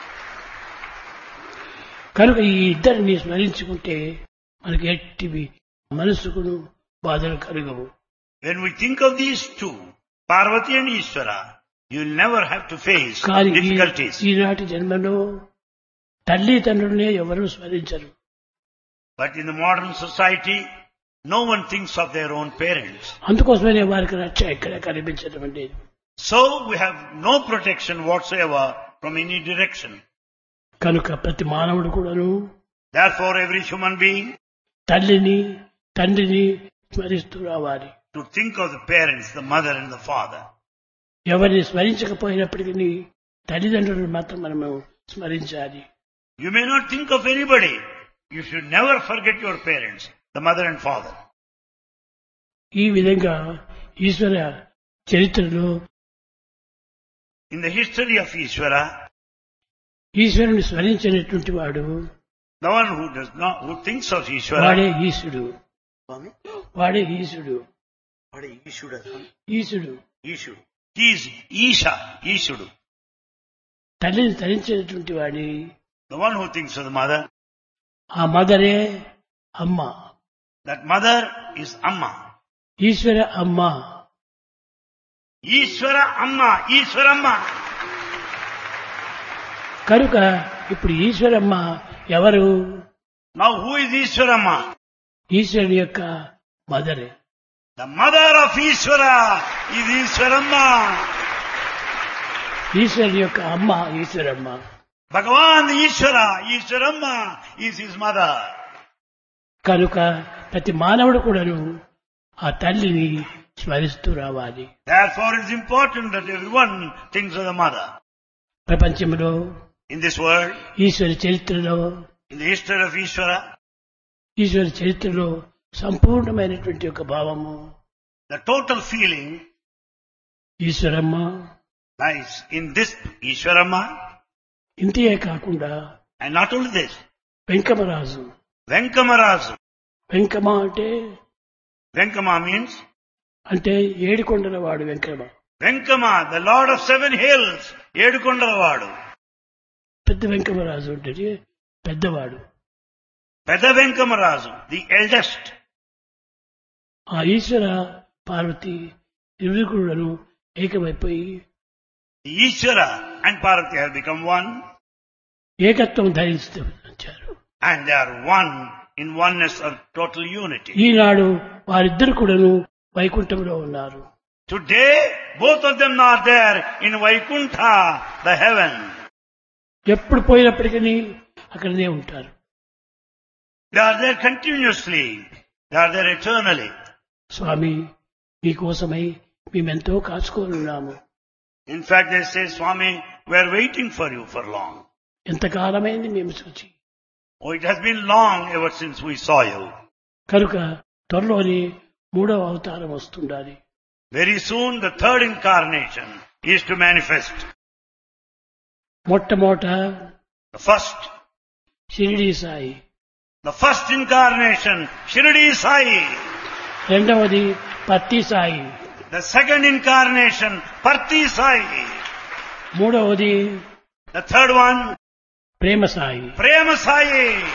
Speaker 1: కనుక ఈ ఇద్దరిని స్మరించుకుంటే మనకి ఎట్టివి మనసుకును బాధలు కలుగవు.
Speaker 2: When we think of these two, Parvati and Ishvara, you will never have to face
Speaker 1: కానీ
Speaker 2: difficulties.
Speaker 1: ఈనాటి జన్మలో తల్లి తండ్రులనే ఎవరూ స్మరించరు.
Speaker 2: But in the modern society, no one thinks of their own parents.
Speaker 1: అందుకోసమే వారికి రక్ష ఎక్కడ కనిపించడం లేదు.
Speaker 2: So we have no protection whatsoever from any direction.
Speaker 1: కనుక ప్రతి మానవుడు కూడాను
Speaker 2: Therefore, every human being
Speaker 1: తల్లిని తండ్రిని స్మరిస్తూ రావాలి.
Speaker 2: to think of the parents, the mother and the father.
Speaker 1: ఎవరిని స్మరించకపోయినప్పటికీ తల్లిదండ్రులను మాత్రం మనము స్మరించాలి.
Speaker 2: You may not think of anybody. You should never forget your parents, the mother and father.
Speaker 1: ఈ విధంగా ఈశ్వర చరిత్రలో
Speaker 2: In the history of Ishvara,
Speaker 1: ఈశ్వరుని స్మరించినటువంటి వాడు
Speaker 2: the one who thinks of Ishvara,
Speaker 1: వాడే ఈశుడు. వాడే ఈశుడు. ఈశుడు
Speaker 2: Ishudu. He is Isha, Ishudu.
Speaker 1: తల్లిని తరించినటువంటి వాడి
Speaker 2: The one who thinks of the mother,
Speaker 1: ఆ మదరే అమ్మ.
Speaker 2: that mother is Amma.
Speaker 1: ఈశ్వర అమ్మ.
Speaker 2: Ishvara Amma, Ishwaramma.
Speaker 1: కనుక ఇప్పుడు ఈశ్వరమ్మ ఎవరు?
Speaker 2: Now who is Ishwaramma?
Speaker 1: ఈశ్వరుని యొక్క మదరే.
Speaker 2: The mother of Ishvara is Ishwaramma.
Speaker 1: ఈశ్వరుని యొక్క అమ్మ Eshwaramma.
Speaker 2: Bhagavan Ishvara, Ishwaramma is his mother.
Speaker 1: కనుక ప్రతి మానవుడు కూడాను ఆ తల్లిని స్మరిస్తూ రావాలి.
Speaker 2: Therefore it is important that everyone thinks of the mother.
Speaker 1: ప్రపంచంలో
Speaker 2: In this world,
Speaker 1: ఈశ్వర చరిత్రలో
Speaker 2: in the history of Ishvara,
Speaker 1: ఈశ్వర చరిత్రలో సంపూర్ణమైనటువంటి ఒక భావము
Speaker 2: the total feeling
Speaker 1: Eshwaramma.
Speaker 2: lies in this Ishwaramma,
Speaker 1: ఇంతే కాకుండా
Speaker 2: and not only this,
Speaker 1: Venkamaraju.
Speaker 2: Venkamarazu.
Speaker 1: వెంకమ అంటే
Speaker 2: Venkama means
Speaker 1: అంటే ఏడుకొండల వాడు వెంకమ.
Speaker 2: Venkama, the Lord of 7 hills, Edukondalavaadu.
Speaker 1: పెద్ద వెంకమరాజు అంటే పెద్దవాడు.
Speaker 2: Peda Venkamarazu, the eldest.
Speaker 1: ఆ ఈశ్వర Parvati ఇరువురును ఏకమైపోయి
Speaker 2: The Ishvara and Parvati have become one,
Speaker 1: ఏకత్వం ధరిస్తూ వచ్చారు.
Speaker 2: and they are one in oneness of total unity.
Speaker 1: ఈనాడు వారిద్దరు కూడాను వైకుంఠంలో ఉన్నారు.
Speaker 2: Today, both of them are there in Vaikuntha, the heaven.
Speaker 1: ఎప్పుడు పోయినప్పటికీ అక్కడనే ఉంటారు.
Speaker 2: They are there continuously. They are there eternally.
Speaker 1: స్వామి మీకోసమై మేమెంతో కాచుకోనున్నాము.
Speaker 2: In fact, they say, Swami, we are waiting for you for long.
Speaker 1: ఎంతకాలమైంది మేము చూచి.
Speaker 2: Oh, it has been long ever since we saw you.
Speaker 1: కనుక త్వరలోనే 3వ అవతారం వస్తుండాలి.
Speaker 2: Very soon the third incarnation is to manifest.
Speaker 1: మొట్టమొదట
Speaker 2: The first
Speaker 1: Shirdi Sai,
Speaker 2: The first incarnation, Shirdi Sai.
Speaker 1: రెండవది పత్తి Sai,
Speaker 2: The second incarnation, Parthi Sai.
Speaker 1: మూడవది
Speaker 2: The third one,
Speaker 1: Prema Sai.
Speaker 2: Prema Sai.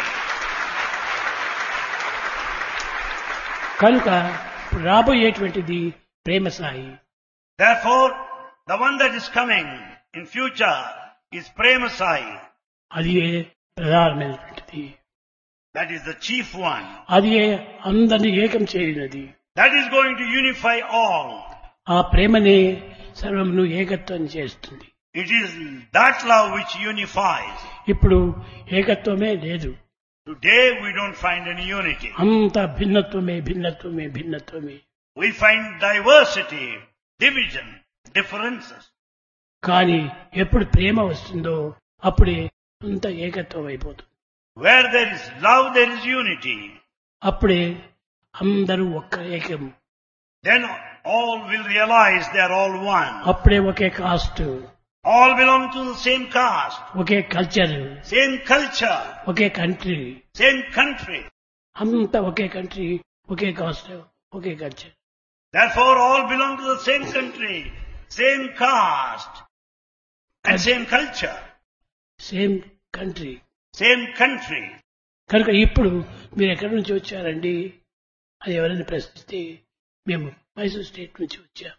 Speaker 1: కనుక రాబోయేటువంటిది ప్రేమ Sai.
Speaker 2: Therefore, the one that is coming in future is Prema Sai.
Speaker 1: అది ప్రధానమైనటువంటిది.
Speaker 2: That is the chief one.
Speaker 1: అది అందరినీ ఏకం చేయనది.
Speaker 2: That is going to unify all.
Speaker 1: ఆ ప్రేమనే సర్వమును ఏకత్వం చేస్తుంది.
Speaker 2: It is that love which unifies.
Speaker 1: ఇప్పుడు ఏకత్వమే లేదు.
Speaker 2: Today we don't find any unity.
Speaker 1: అంత భిన్నత్వమే భిన్నత్వమే భిన్నత్వమే.
Speaker 2: We find diversity, division, differences.
Speaker 1: కానీ ఎప్పుడు ప్రేమ వస్తుందో అప్పుడే అంత ఏకత్వం అయిపోతుంది.
Speaker 2: Where there is love, there is unity.
Speaker 1: అప్పుడే అందరూ ఒక్క ఏకం.
Speaker 2: Then all will realize they are all one.
Speaker 1: అప్పుడే ఒకే caste,
Speaker 2: All belong to the same caste,
Speaker 1: ఒకే కల్చర్,
Speaker 2: same culture,
Speaker 1: ఒకే కంట్రీ.
Speaker 2: same country.
Speaker 1: అంతా ఒకే కంట్రీ, ఒకే కాస్ట్, ఒకే culture.
Speaker 2: Therefore all belong to the same country, same caste, and same culture,
Speaker 1: same country.
Speaker 2: same country.
Speaker 1: కనుక ఇప్పుడు మీరు ఎక్కడి నుంచి వచ్చారండి అని ఎవరైనా ప్రశ్నిస్తే మేము మైసూర్ స్టేట్ నుంచి వచ్చాం.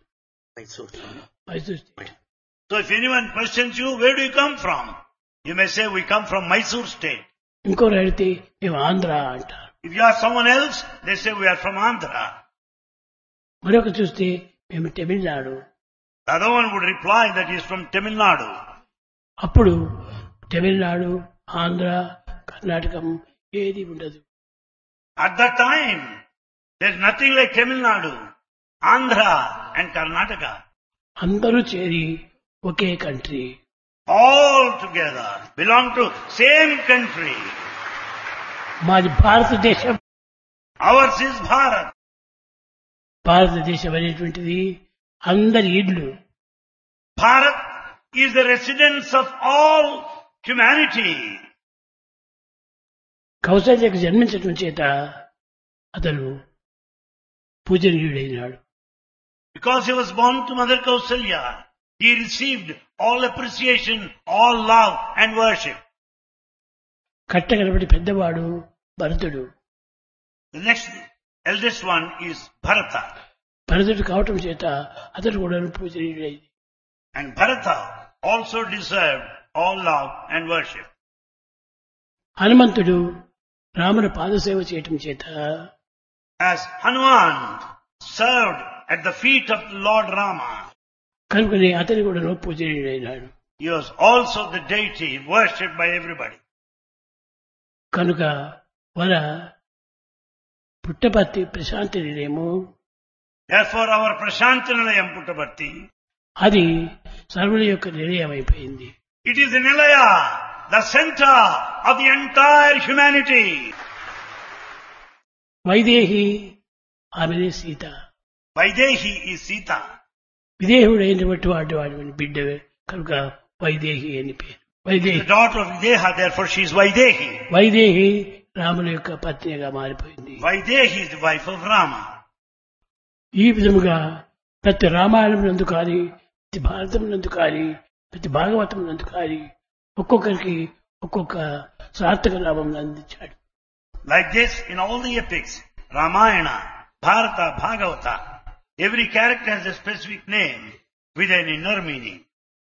Speaker 1: Mysore state.
Speaker 2: So if anyone questions you, where do you come from? You may say, we come from Mysore state.
Speaker 1: ఇంకోరు అడిగితే మేము ఆంధ్ర అంటారు.
Speaker 2: If you ask someone else, they say, we are from Andhra.
Speaker 1: మరొక చూస్తే మేము Tamil Nadu.
Speaker 2: The other one would reply that he is from Tamil Nadu.
Speaker 1: అప్పుడు తమిళనాడు, ఆంధ్ర, కర్ణాటకం ఏది ఉండదు.
Speaker 2: At that time, there is nothing like Tamil Nadu, Andhra and Karnataka.
Speaker 1: అందరూ చేరి ఒకే country.
Speaker 2: All together belong to same country.
Speaker 1: మాది భారతదేశం.
Speaker 2: Ours is Bharat.
Speaker 1: భారతదేశం అనేటువంటిది అందరి ఇళ్ళు.
Speaker 2: Bharat is the residence of all humanity.
Speaker 1: కౌశల్యకు జన్మించడం చేత అతను పూజనీయుడైనాడు.
Speaker 2: Because he was born to Mother Kausalya, he received all appreciation, all love and worship.
Speaker 1: కట్టగలబడి పెద్దవాడు భరతుడు.
Speaker 2: The next eldest one is Bharata.
Speaker 1: భరతుడు కావటం చేత అతడు కూడా పూజనీయుడైంది.
Speaker 2: And Bharata also deserved all love and worship.
Speaker 1: హనుమంతుడు రాముని పాదసేవ చేయటం చేత
Speaker 2: As Hanuman served at the feet of Lord Rama,
Speaker 1: కనుకనే అతని కూడా పూజనీయుడైనాడు.
Speaker 2: he was also the deity worshipped by everybody.
Speaker 1: కనుక వర పుట్టపర్తి ప్రశాంతి నిలయము,
Speaker 2: Therefore our Prashantinilayam Puttaparthi,
Speaker 1: అది సర్వుల యొక్క నిలయం అయిపోయింది.
Speaker 2: it is the Nilaya, the center of the entire humanity.
Speaker 1: Vaidehi ఆమెనే సీత.
Speaker 2: Vaidehi is Sita.
Speaker 1: విదేహుడైనటువంటి వాడి బిడ్డ కనుక వైదేహి అని పేరు. Vaidehi
Speaker 2: The daughter of Videha, therefore she is Vaidehi.
Speaker 1: Vaidehi రాముల యొక్క పత్నిగా మారిపోయింది.
Speaker 2: Vaidehi is the wife of Rama.
Speaker 1: ఈ విధముగా ప్రతి రామాయణం నందు కానీ, ప్రతి భారతం నందు కానీ, ప్రతి భాగవతం నందు కానీ ఒక్కొక్కరికి ఒక్కొక్క సార్థక నామం అందించాడు.
Speaker 2: Like this, in all the epics, Ramayana, Bharata, Bhagavata, every character has a specific name with an inner meaning.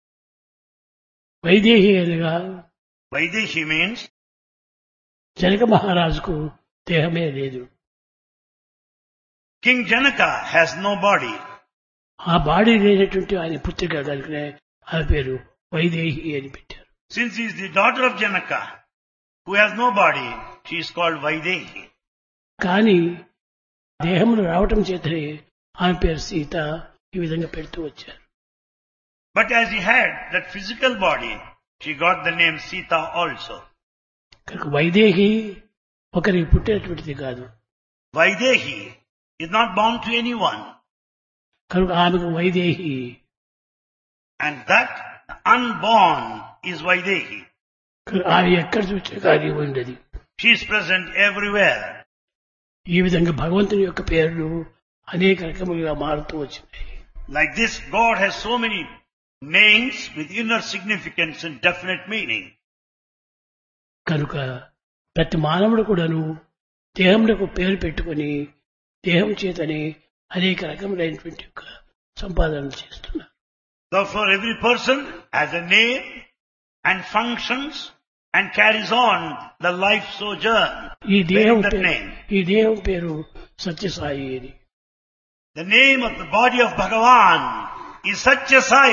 Speaker 1: Vaidehi అనగా
Speaker 2: Vaidehi means
Speaker 1: జనక మహారాజుకు దేహమే లేదు.
Speaker 2: King Janaka has no body.
Speaker 1: ఆ బాడీ లేనటువంటి ఆయన పుత్రిక కనుక ఆమె పేరు వైదేహి అని పెట్టారు.
Speaker 2: Since she is the daughter of Janaka, who has no body, she is called Vaidehi.
Speaker 1: కానీ దేహంలో రావటం చేతనే ఆమె పేరు సీత ఈ విధంగా పెడుతూ వచ్చారు.
Speaker 2: But as he had that physical body, she got the name Sita also.
Speaker 1: కనుక వైదేహి ఒకరికి పుట్టినటువంటిది కాదు.
Speaker 2: Vaidehi is not bound to anyone.
Speaker 1: కనుక ఆమెకు Vaidehi.
Speaker 2: And that unborn is Vaidehi.
Speaker 1: ఆమె ఎక్కడ చూసినా కానీ ఉండదు.
Speaker 2: She is present everywhere.
Speaker 1: ఈ విధంగా భగవంతుని యొక్క పేర్లు అనేక రకములుగా మారుతూ వచ్చినాయి.
Speaker 2: Like this, God has so many names with inner significance and definite meaning.
Speaker 1: కనుక ప్రతి మానవుడు కూడాను దేహంలో పేరు పెట్టుకుని దేహం చేతని అనేక రకములైనటువంటి యొక్క సంపాదనలు చేస్తున్నారు.
Speaker 2: Therefore, every person has a name and functions and carries on the life sojourn.
Speaker 1: ఈ దేహం పేరు సత్యసాయి అని.
Speaker 2: The name of the body of Bhagavan is Satya Sai.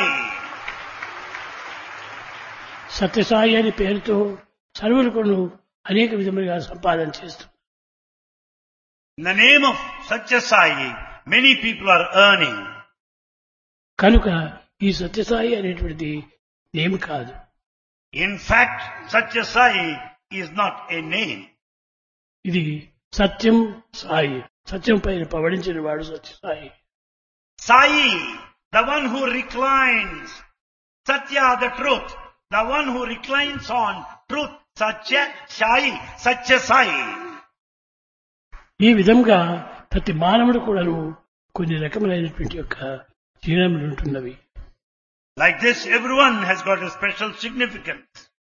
Speaker 1: Sathya Sai అని పేరుతో సర్వులు కూడా అనేక విధములుగా సంపాదన చేస్తున్నారు.
Speaker 2: In the name of Satya Sai, many people are earning.
Speaker 1: కనుక ఈ సత్యసాయి అనేటువంటిది నేమ్ కాదు.
Speaker 2: In fact, Satya Sai is not a name.
Speaker 1: ఇది సత్యం సాయి. సత్యం పైన పవడించిన వాడు Sathya Sai.
Speaker 2: Sai, the one who reclines. Satya, the truth. The one who reclines on truth. Satya Sai, Satya Sai.
Speaker 1: ఈ విధంగా ప్రతి మానవుడు కూడాను కొన్ని రకములైనటువంటి యొక్క చిహ్నములు ఉంటున్నవి.
Speaker 2: Like this, everyone has got a special significance.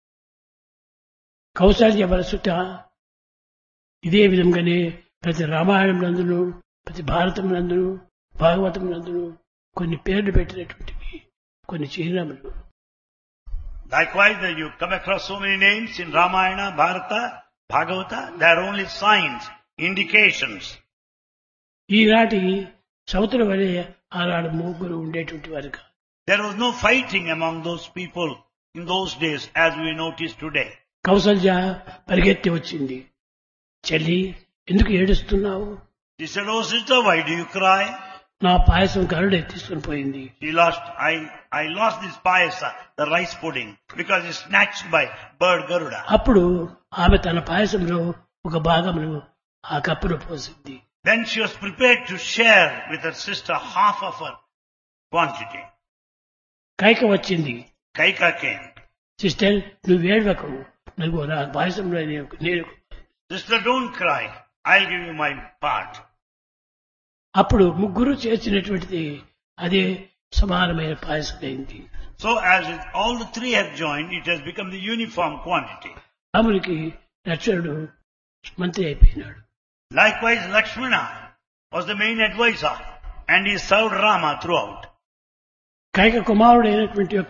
Speaker 1: Kaushalya వరసుట ఇదే విధంగానే ప్రతి రామాయణం నందును ప్రతి భారతం నందును భాగవతం నందును కొన్ని పేర్లు పెట్టినటువంటివి కొన్ని చిహ్నములు.
Speaker 2: Likewise, you come across so many names in Ramayana, Bharata, Bhagavata. They are only signs, indications.
Speaker 1: ఈనాటి సౌతుల వలె ఆనాడు ముగ్గురు ఉండేటువంటి వారు కాదు.
Speaker 2: There was no fighting among those people in those days as we notice today.
Speaker 1: Kaushalya పరిగెత్తి వచ్చింది. చెల్లి ఎందుకు ఏడుస్తున్నావు?
Speaker 2: She said, "Oh sister, why do you cry?"
Speaker 1: నా పాయసం గరుడు ఎత్తిస్తుని పోయింది.
Speaker 2: I lost this payasa, the rice pudding, because it's snatched by bird Garuda.
Speaker 1: అప్పుడు ఆమె తన పాయసంలో ఒక భాగమును ఆ కప్పులో పోసింది.
Speaker 2: Then she was prepared to share with her sister half of her quantity.
Speaker 1: Kaika వచ్చింది.
Speaker 2: Kaika came.
Speaker 1: సిస్టర్ నువ్వు ఏడవకు, నాకు నా పాయసంలో నేను.
Speaker 2: Sister, don't cry. I'll give you my part.
Speaker 1: అప్పుడు ముగ్గురు చేర్చినటువంటిది అదే సమానమైన పాయసం అయింది.
Speaker 2: So as all the three have joined, it has become the uniform quantity.
Speaker 1: రామునికి లక్ష్మణుడు మంత్రి అయిపోయినాడు.
Speaker 2: Likewise, Lakshmana was the main advisor and he served Rama throughout.
Speaker 1: Kaika కుమారుడు అయినటువంటి యొక్క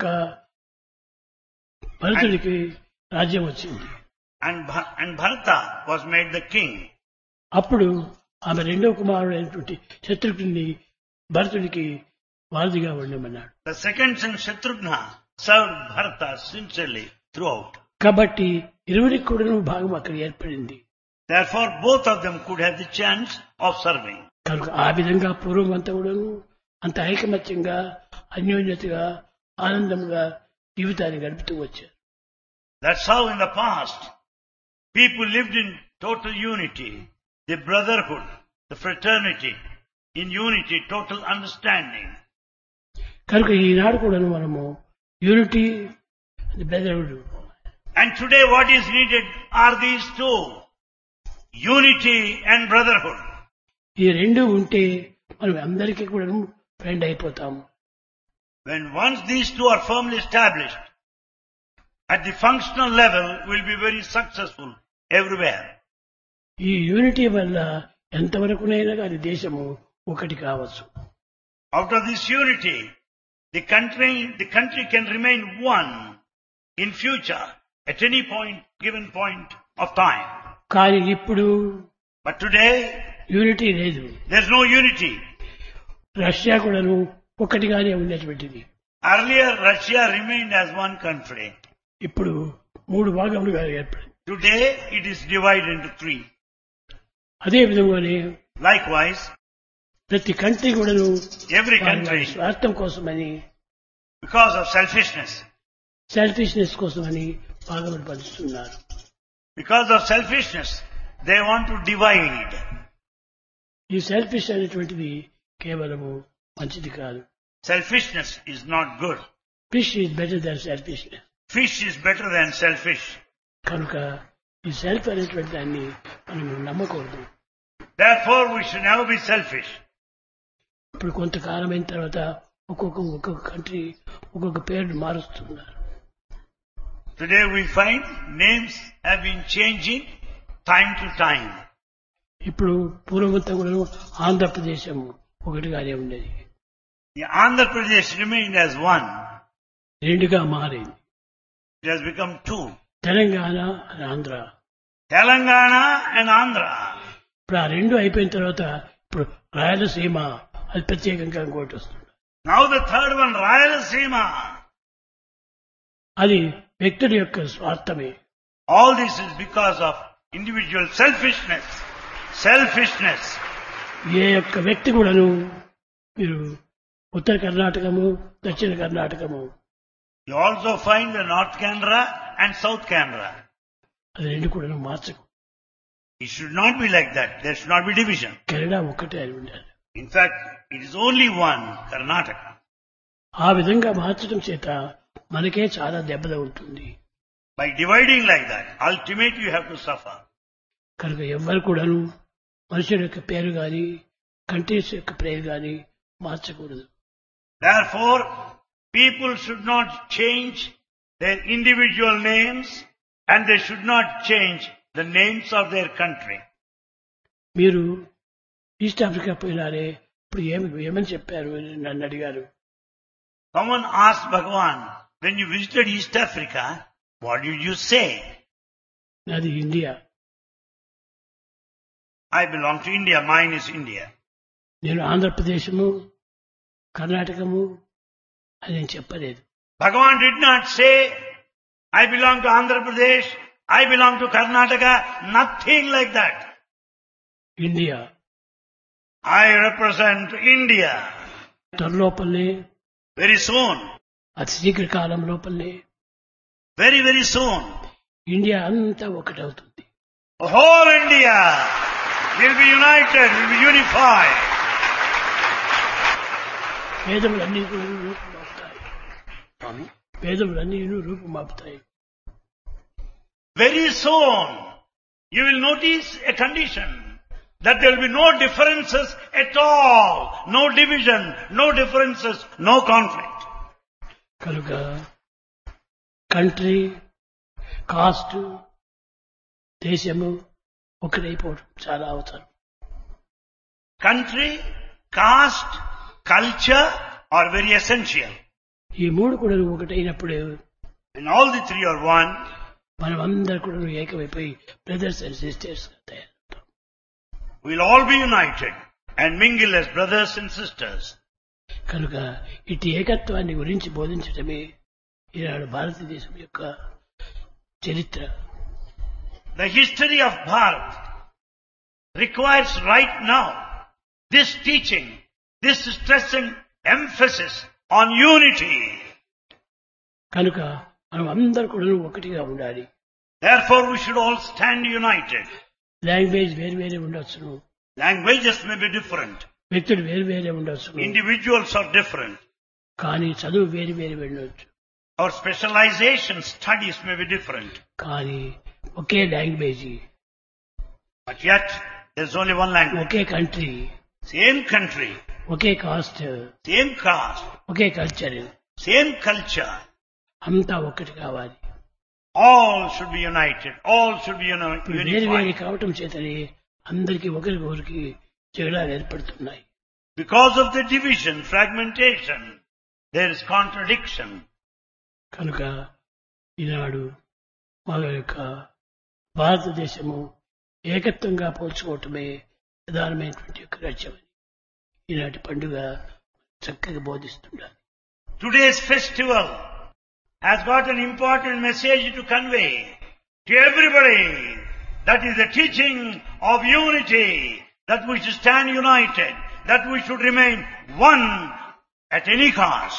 Speaker 1: భరతుడికి రాజ్యం వచ్చింది.
Speaker 2: And Bharata was made the king.
Speaker 1: అప్పుడు ఆమె రెండో కుమారుడు అయినటువంటి శత్రుఘ్నుని భరతుడికి వారధిగా ఉండమన్నాడు.
Speaker 2: The second son Shatrughna served Bharata sincerely throughout.
Speaker 1: కాబట్టి ఇరువురికి కూడా భాగం అక్కడ ఏర్పడింది.
Speaker 2: Therefore, both of them could have the chance of serving.
Speaker 1: కనుక ఆ విధంగా పూర్వం అంతా కూడాను అంత ఐకమత్యంగా అన్యోన్యతగా ఆనందంగా జీవితాన్ని గడుపుతూ వచ్చారు.
Speaker 2: That's how in the past people lived in total unity, the brotherhood, the fraternity, in unity, total understanding.
Speaker 1: కనుక ఈనాడు కూడాను మనము unity brotherhood.
Speaker 2: And today what is needed are these two, unity and brotherhood.
Speaker 1: ఈ రెండు ఉంటే మనం అందరికీ కూడా ఫ్రెండ్ అయిపోతాము.
Speaker 2: When once these two are firmly established, at the functional level, we'll be very successful everywhere.
Speaker 1: ఈ యూనిటీ వల్ల ఎంతవరకునైనా కానీ దేశము ఒకటి కావచ్చు.
Speaker 2: Out of this unity, the country can remain one in future at any given point of time.
Speaker 1: కానీ ఇప్పుడు
Speaker 2: But today,
Speaker 1: యూనిటీ లేదు.
Speaker 2: there's no unity.
Speaker 1: రష్యా కూడాను ఒకటిగానే ఉండేటువంటిది.
Speaker 2: Earlier, Russia remained as one country.
Speaker 1: ఇప్పుడు 3 భాగములుగా ఏర్పడింది.
Speaker 2: Today, it is divided into 3.
Speaker 1: అదే విధంగానే
Speaker 2: Likewise,
Speaker 1: ప్రతి కంట్రీ కూడాను
Speaker 2: every
Speaker 1: వారి
Speaker 2: country,
Speaker 1: స్వార్థం కోసమని,
Speaker 2: because of selfishness,
Speaker 1: కోసమని భాగములు పంచుతున్నారు.
Speaker 2: because of selfishness, they want to divide.
Speaker 1: ఈ సెల్ఫిష్ అనేటువంటిది కేవలము మంచిది కాదు.
Speaker 2: Selfishness is not good.
Speaker 1: Fish is better than selfishness.
Speaker 2: Fish is better than selfish.
Speaker 1: కనుక ఈ సెల్ఫ్ అనేటువంటి దాన్ని మనం నమ్మకూడదు.
Speaker 2: Therefore, we should never be selfish.
Speaker 1: ఇప్పుడు కొంతకాలం అయిన తర్వాత ఒక్కొక్క కంట్రీ ఒక్కొక్క పేరు మారుస్తున్నారు.
Speaker 2: Today we find names have been changing time to time.
Speaker 1: ఇప్పుడు పూర్వమంతా కూడా ఆంధ్రప్రదేశం ఒకటిగానే ఉండేది.
Speaker 2: The Andhra Pradesh remained as one.
Speaker 1: 2గా మారింది.
Speaker 2: It has become 2.
Speaker 1: Telangana and Andhra.
Speaker 2: Telangana and Andhra.
Speaker 1: ఇప్పుడు ఆ 2 అయిపోయిన తర్వాత ఇప్పుడు రాయలసీమ అది ప్రత్యేకంగా ఇంకోటి వస్తుంది.
Speaker 2: Now the third one, Rayalaseema.
Speaker 1: అది వ్యక్తుల యొక్క స్వార్థమే.
Speaker 2: All this is because of individual selfishness. Selfishness.
Speaker 1: ఏ యొక్క వ్యక్తి కూడాను మీరు ఉత్తర కర్ణాటకము దక్షిణ కర్ణాటకము
Speaker 2: You also find the North Canara and South Canara.
Speaker 1: అది 2 కూడాను మార్చకు.
Speaker 2: It should not be like that. There should not be division.
Speaker 1: Canada ఒక్కటే అని ఉండాలి.
Speaker 2: In fact, it is only one, Karnataka.
Speaker 1: ఆ విధంగా మార్చడం చేత మనకే చాలా దెబ్బ ఉంటుంది.
Speaker 2: By dividing like that, ultimately you have to suffer.
Speaker 1: కనుక ఎవ్వరు కూడాను మనుషుల యొక్క పేరు గాని కంట్రీస్ యొక్క పేరు గాని మార్చకూడదు.
Speaker 2: Therefore, people should not change their individual names and they should not change the names of their country.
Speaker 1: మీరు ఈస్ట్ ఆఫ్రికా పోయినారే, ఇప్పుడు ఏమని చెప్పారు నన్ను అడిగారు.
Speaker 2: Someone asked Bhagavan, when you visited East Africa, what did you say?
Speaker 1: నాది India.
Speaker 2: I belong to India, mine is India.
Speaker 1: నేను ఆంధ్రప్రదేశము కర్ణాటకము అని నేను చెప్పలేదు.
Speaker 2: Bhagavan did not say, I belong to Andhra Pradesh, I belong to Karnataka, nothing like that.
Speaker 1: India.
Speaker 2: I represent India.
Speaker 1: త్వరలోపలనే
Speaker 2: Very soon,
Speaker 1: అతి శీఘ్ర కాలం లోపలనే
Speaker 2: very, very soon,
Speaker 1: ఇండియా అంతా ఒకటవుతుంది.
Speaker 2: the whole India will be united, will be unified.
Speaker 1: వేదములన్నీ రూపుమాపుతాయి. వేదములన్నీ రూపుమాపుతాయి.
Speaker 2: Very soon, you will notice a condition that there will be no differences at all, no division, no differences, no conflict.
Speaker 1: కనుక కంట్రీ, కాస్ట్, దేశము ఒకటైపోవడం చాలా అవసరం.
Speaker 2: Country, caste, culture are very essential.
Speaker 1: ఈ 3 కూడా ఒకటైనప్పుడు
Speaker 2: And all the 3 are one.
Speaker 1: మనం అందరు కూడా ఏకమైపోయి బ్రదర్స్ అండ్ సిస్టర్స్ తయారవుతాం.
Speaker 2: We'll all be united and mingle as brothers and sisters.
Speaker 1: కనుక ఇటు ఏకత్వాన్ని గురించి బోధించడమే ఈనాడు భారతదేశం యొక్క చరిత్ర.
Speaker 2: The history of Bharat requires right now this teaching, this stress and emphasis on unity.
Speaker 1: కనుక మనం అందరు కూడా ఒకటిగా ఉండాలి.
Speaker 2: Therefore we should all stand united.
Speaker 1: Language వేరు వేరే ఉండొచ్చును.
Speaker 2: Languages may be different.
Speaker 1: వ్యక్తులు వేరు వేరే ఉండొచ్చును.
Speaker 2: Individuals are different.
Speaker 1: కానీ చదువు వేరు వేరు ఉండొచ్చు.
Speaker 2: Our specialization studies may be different.
Speaker 1: కానీ ఒకే language,
Speaker 2: But yet there is only one language.
Speaker 1: ఒకే కంట్రీ,
Speaker 2: Same country,
Speaker 1: ఒకే కాస్ట్,
Speaker 2: same caste,
Speaker 1: ఒకే కల్చర్,
Speaker 2: same culture.
Speaker 1: అంతా ఒక్కటి కావాలి.
Speaker 2: All should be united. All should be
Speaker 1: ఇప్పుడు వేరు వేరు
Speaker 2: unified.
Speaker 1: కావటం చేతనే అందరికీ ఒకరికి జగడాలు ఏర్పడుతున్నాయి.
Speaker 2: Because of the division, fragmentation, there is contradiction.
Speaker 1: కనుక ఈనాడు మా యొక్క భారతదేశము ఏకత్వంగా పోల్చుకోవటమే ప్రధానమైనటువంటి యొక్క లక్ష్యం. ఈనాటి పండుగ చక్కగా బోధిస్తుండాలి.
Speaker 2: Today's festival has got an important message to convey to everybody. That is the teaching of unity, that we should stand united, that we should remain one at any cost.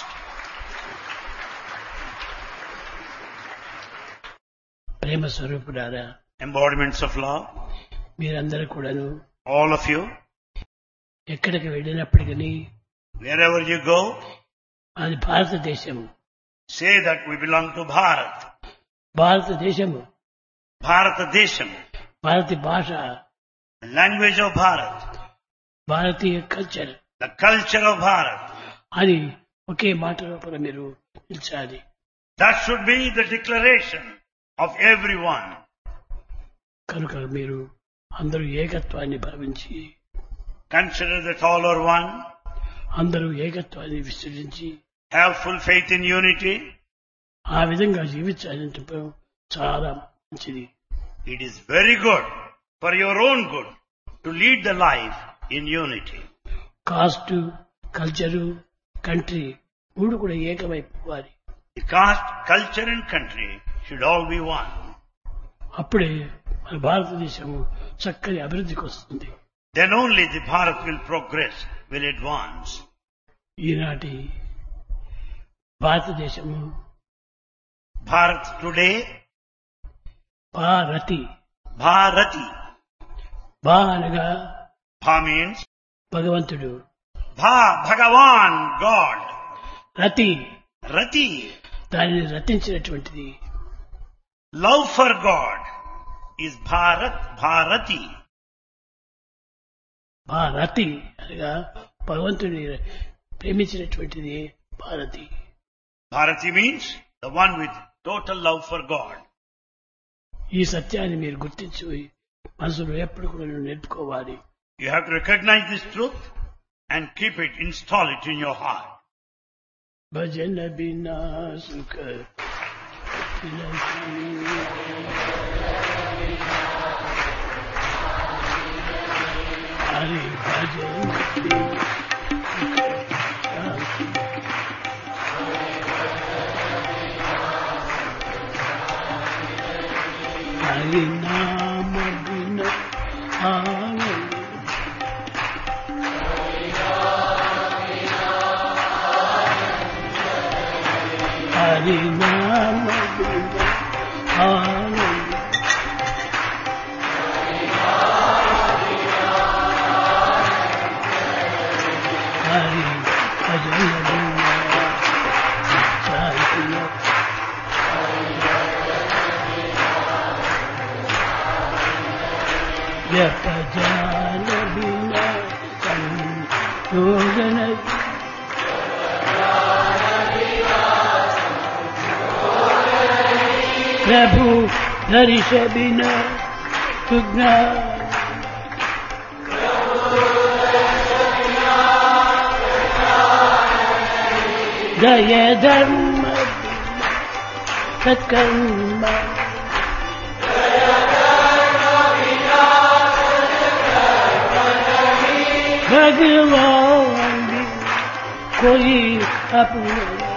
Speaker 1: Prema స్వరూపుడారా,
Speaker 2: Embodiments of love,
Speaker 1: మీరందరూ కూడాను
Speaker 2: all of you,
Speaker 1: ఎక్కడికి వెళ్ళినప్పటికీ
Speaker 2: wherever you go,
Speaker 1: అది భారతదేశము,
Speaker 2: say that we belong to Bharat.
Speaker 1: భారతదేశము,
Speaker 2: Bharatadesham,
Speaker 1: భారతీయ భాష,
Speaker 2: the language of Bharat,
Speaker 1: Bharatiya culture
Speaker 2: the culture of Bharat.
Speaker 1: అని ఒకే మాట లోపల మీరు పిలిచాలి.
Speaker 2: That should be the declaration of everyone.
Speaker 1: కనుక మీరు అందరూ ఏకత్వాన్ని భావించి,
Speaker 2: Consider that all are one.
Speaker 1: అందరూ ఏకత్వాన్ని విస్తరించి
Speaker 2: Have full faith in unity.
Speaker 1: ఆ విధంగా జీవించాలంటే చాలా మంచిది.
Speaker 2: It is very good for your own good to lead the life in unity.
Speaker 1: Caste, culture, country మూడు కూడా ఏకమైపోవాలి.
Speaker 2: The caste, culture and country should all be one.
Speaker 1: అప్పుడే మన భారతదేశం చక్కని అభివృద్ధికి వస్తుంది.
Speaker 2: Then only the Bharat will progress, will advance.
Speaker 1: ఈనాటి భారతదేశము
Speaker 2: Bharat today,
Speaker 1: భారతి,
Speaker 2: Bharati.
Speaker 1: భా అనగా
Speaker 2: Bha means
Speaker 1: భగవంతుడు,
Speaker 2: Bhagavan, God.
Speaker 1: రతి
Speaker 2: Rati,
Speaker 1: దానిని రతించినటువంటిది.
Speaker 2: love for God is Bharat, Bharati.
Speaker 1: Bharati అనగా భగవంతుని ప్రేమించినటువంటిది Bharati.
Speaker 2: Bharati means the one with total love for God.
Speaker 1: ఈ సత్యాన్ని మీరు గుర్తించి మనసులో ఎప్పుడు కూడా నిలుపుకోవాలి.
Speaker 2: You have to recognize this truth and keep it, install it in your heart.
Speaker 1: భజన బినా సుఖ హరి భజన హరి నామ బిన ఆనంద హరి నామ బిన ఆనంద హరి భజన బిన శాంతి జపజాల బిన సంయోగన प्रभु दर्श बिना सुज्ञा दय धर्म सत्कर्म भगवान कोई अपना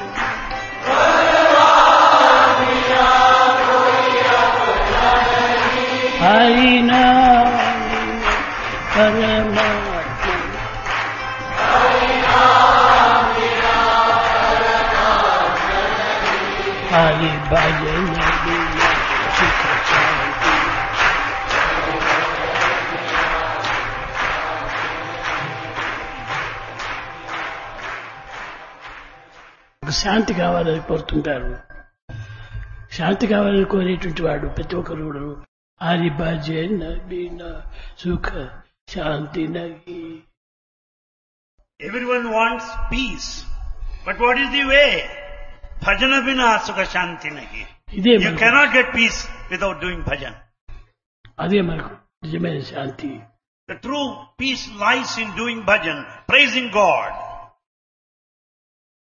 Speaker 1: हरि नाम परमात्मा हरि भजन बिना सुख शांति శాంతి కావాలని కోరుతుంటారు. శాంతి కావాలని కోరేటువంటి వాడు ప్రతి ఒక్కరు కూడా హరి భజన బినా సుఖ శాంతి నహి.
Speaker 2: Everyone wants peace. But what is the way? Bhajana bina sukha shanti nahi.
Speaker 1: ఇదే
Speaker 2: You cannot get peace without doing bhajan.
Speaker 1: అదే మనకు నిజమైన శాంతి.
Speaker 2: The true peace lies in doing bhajan, praising God.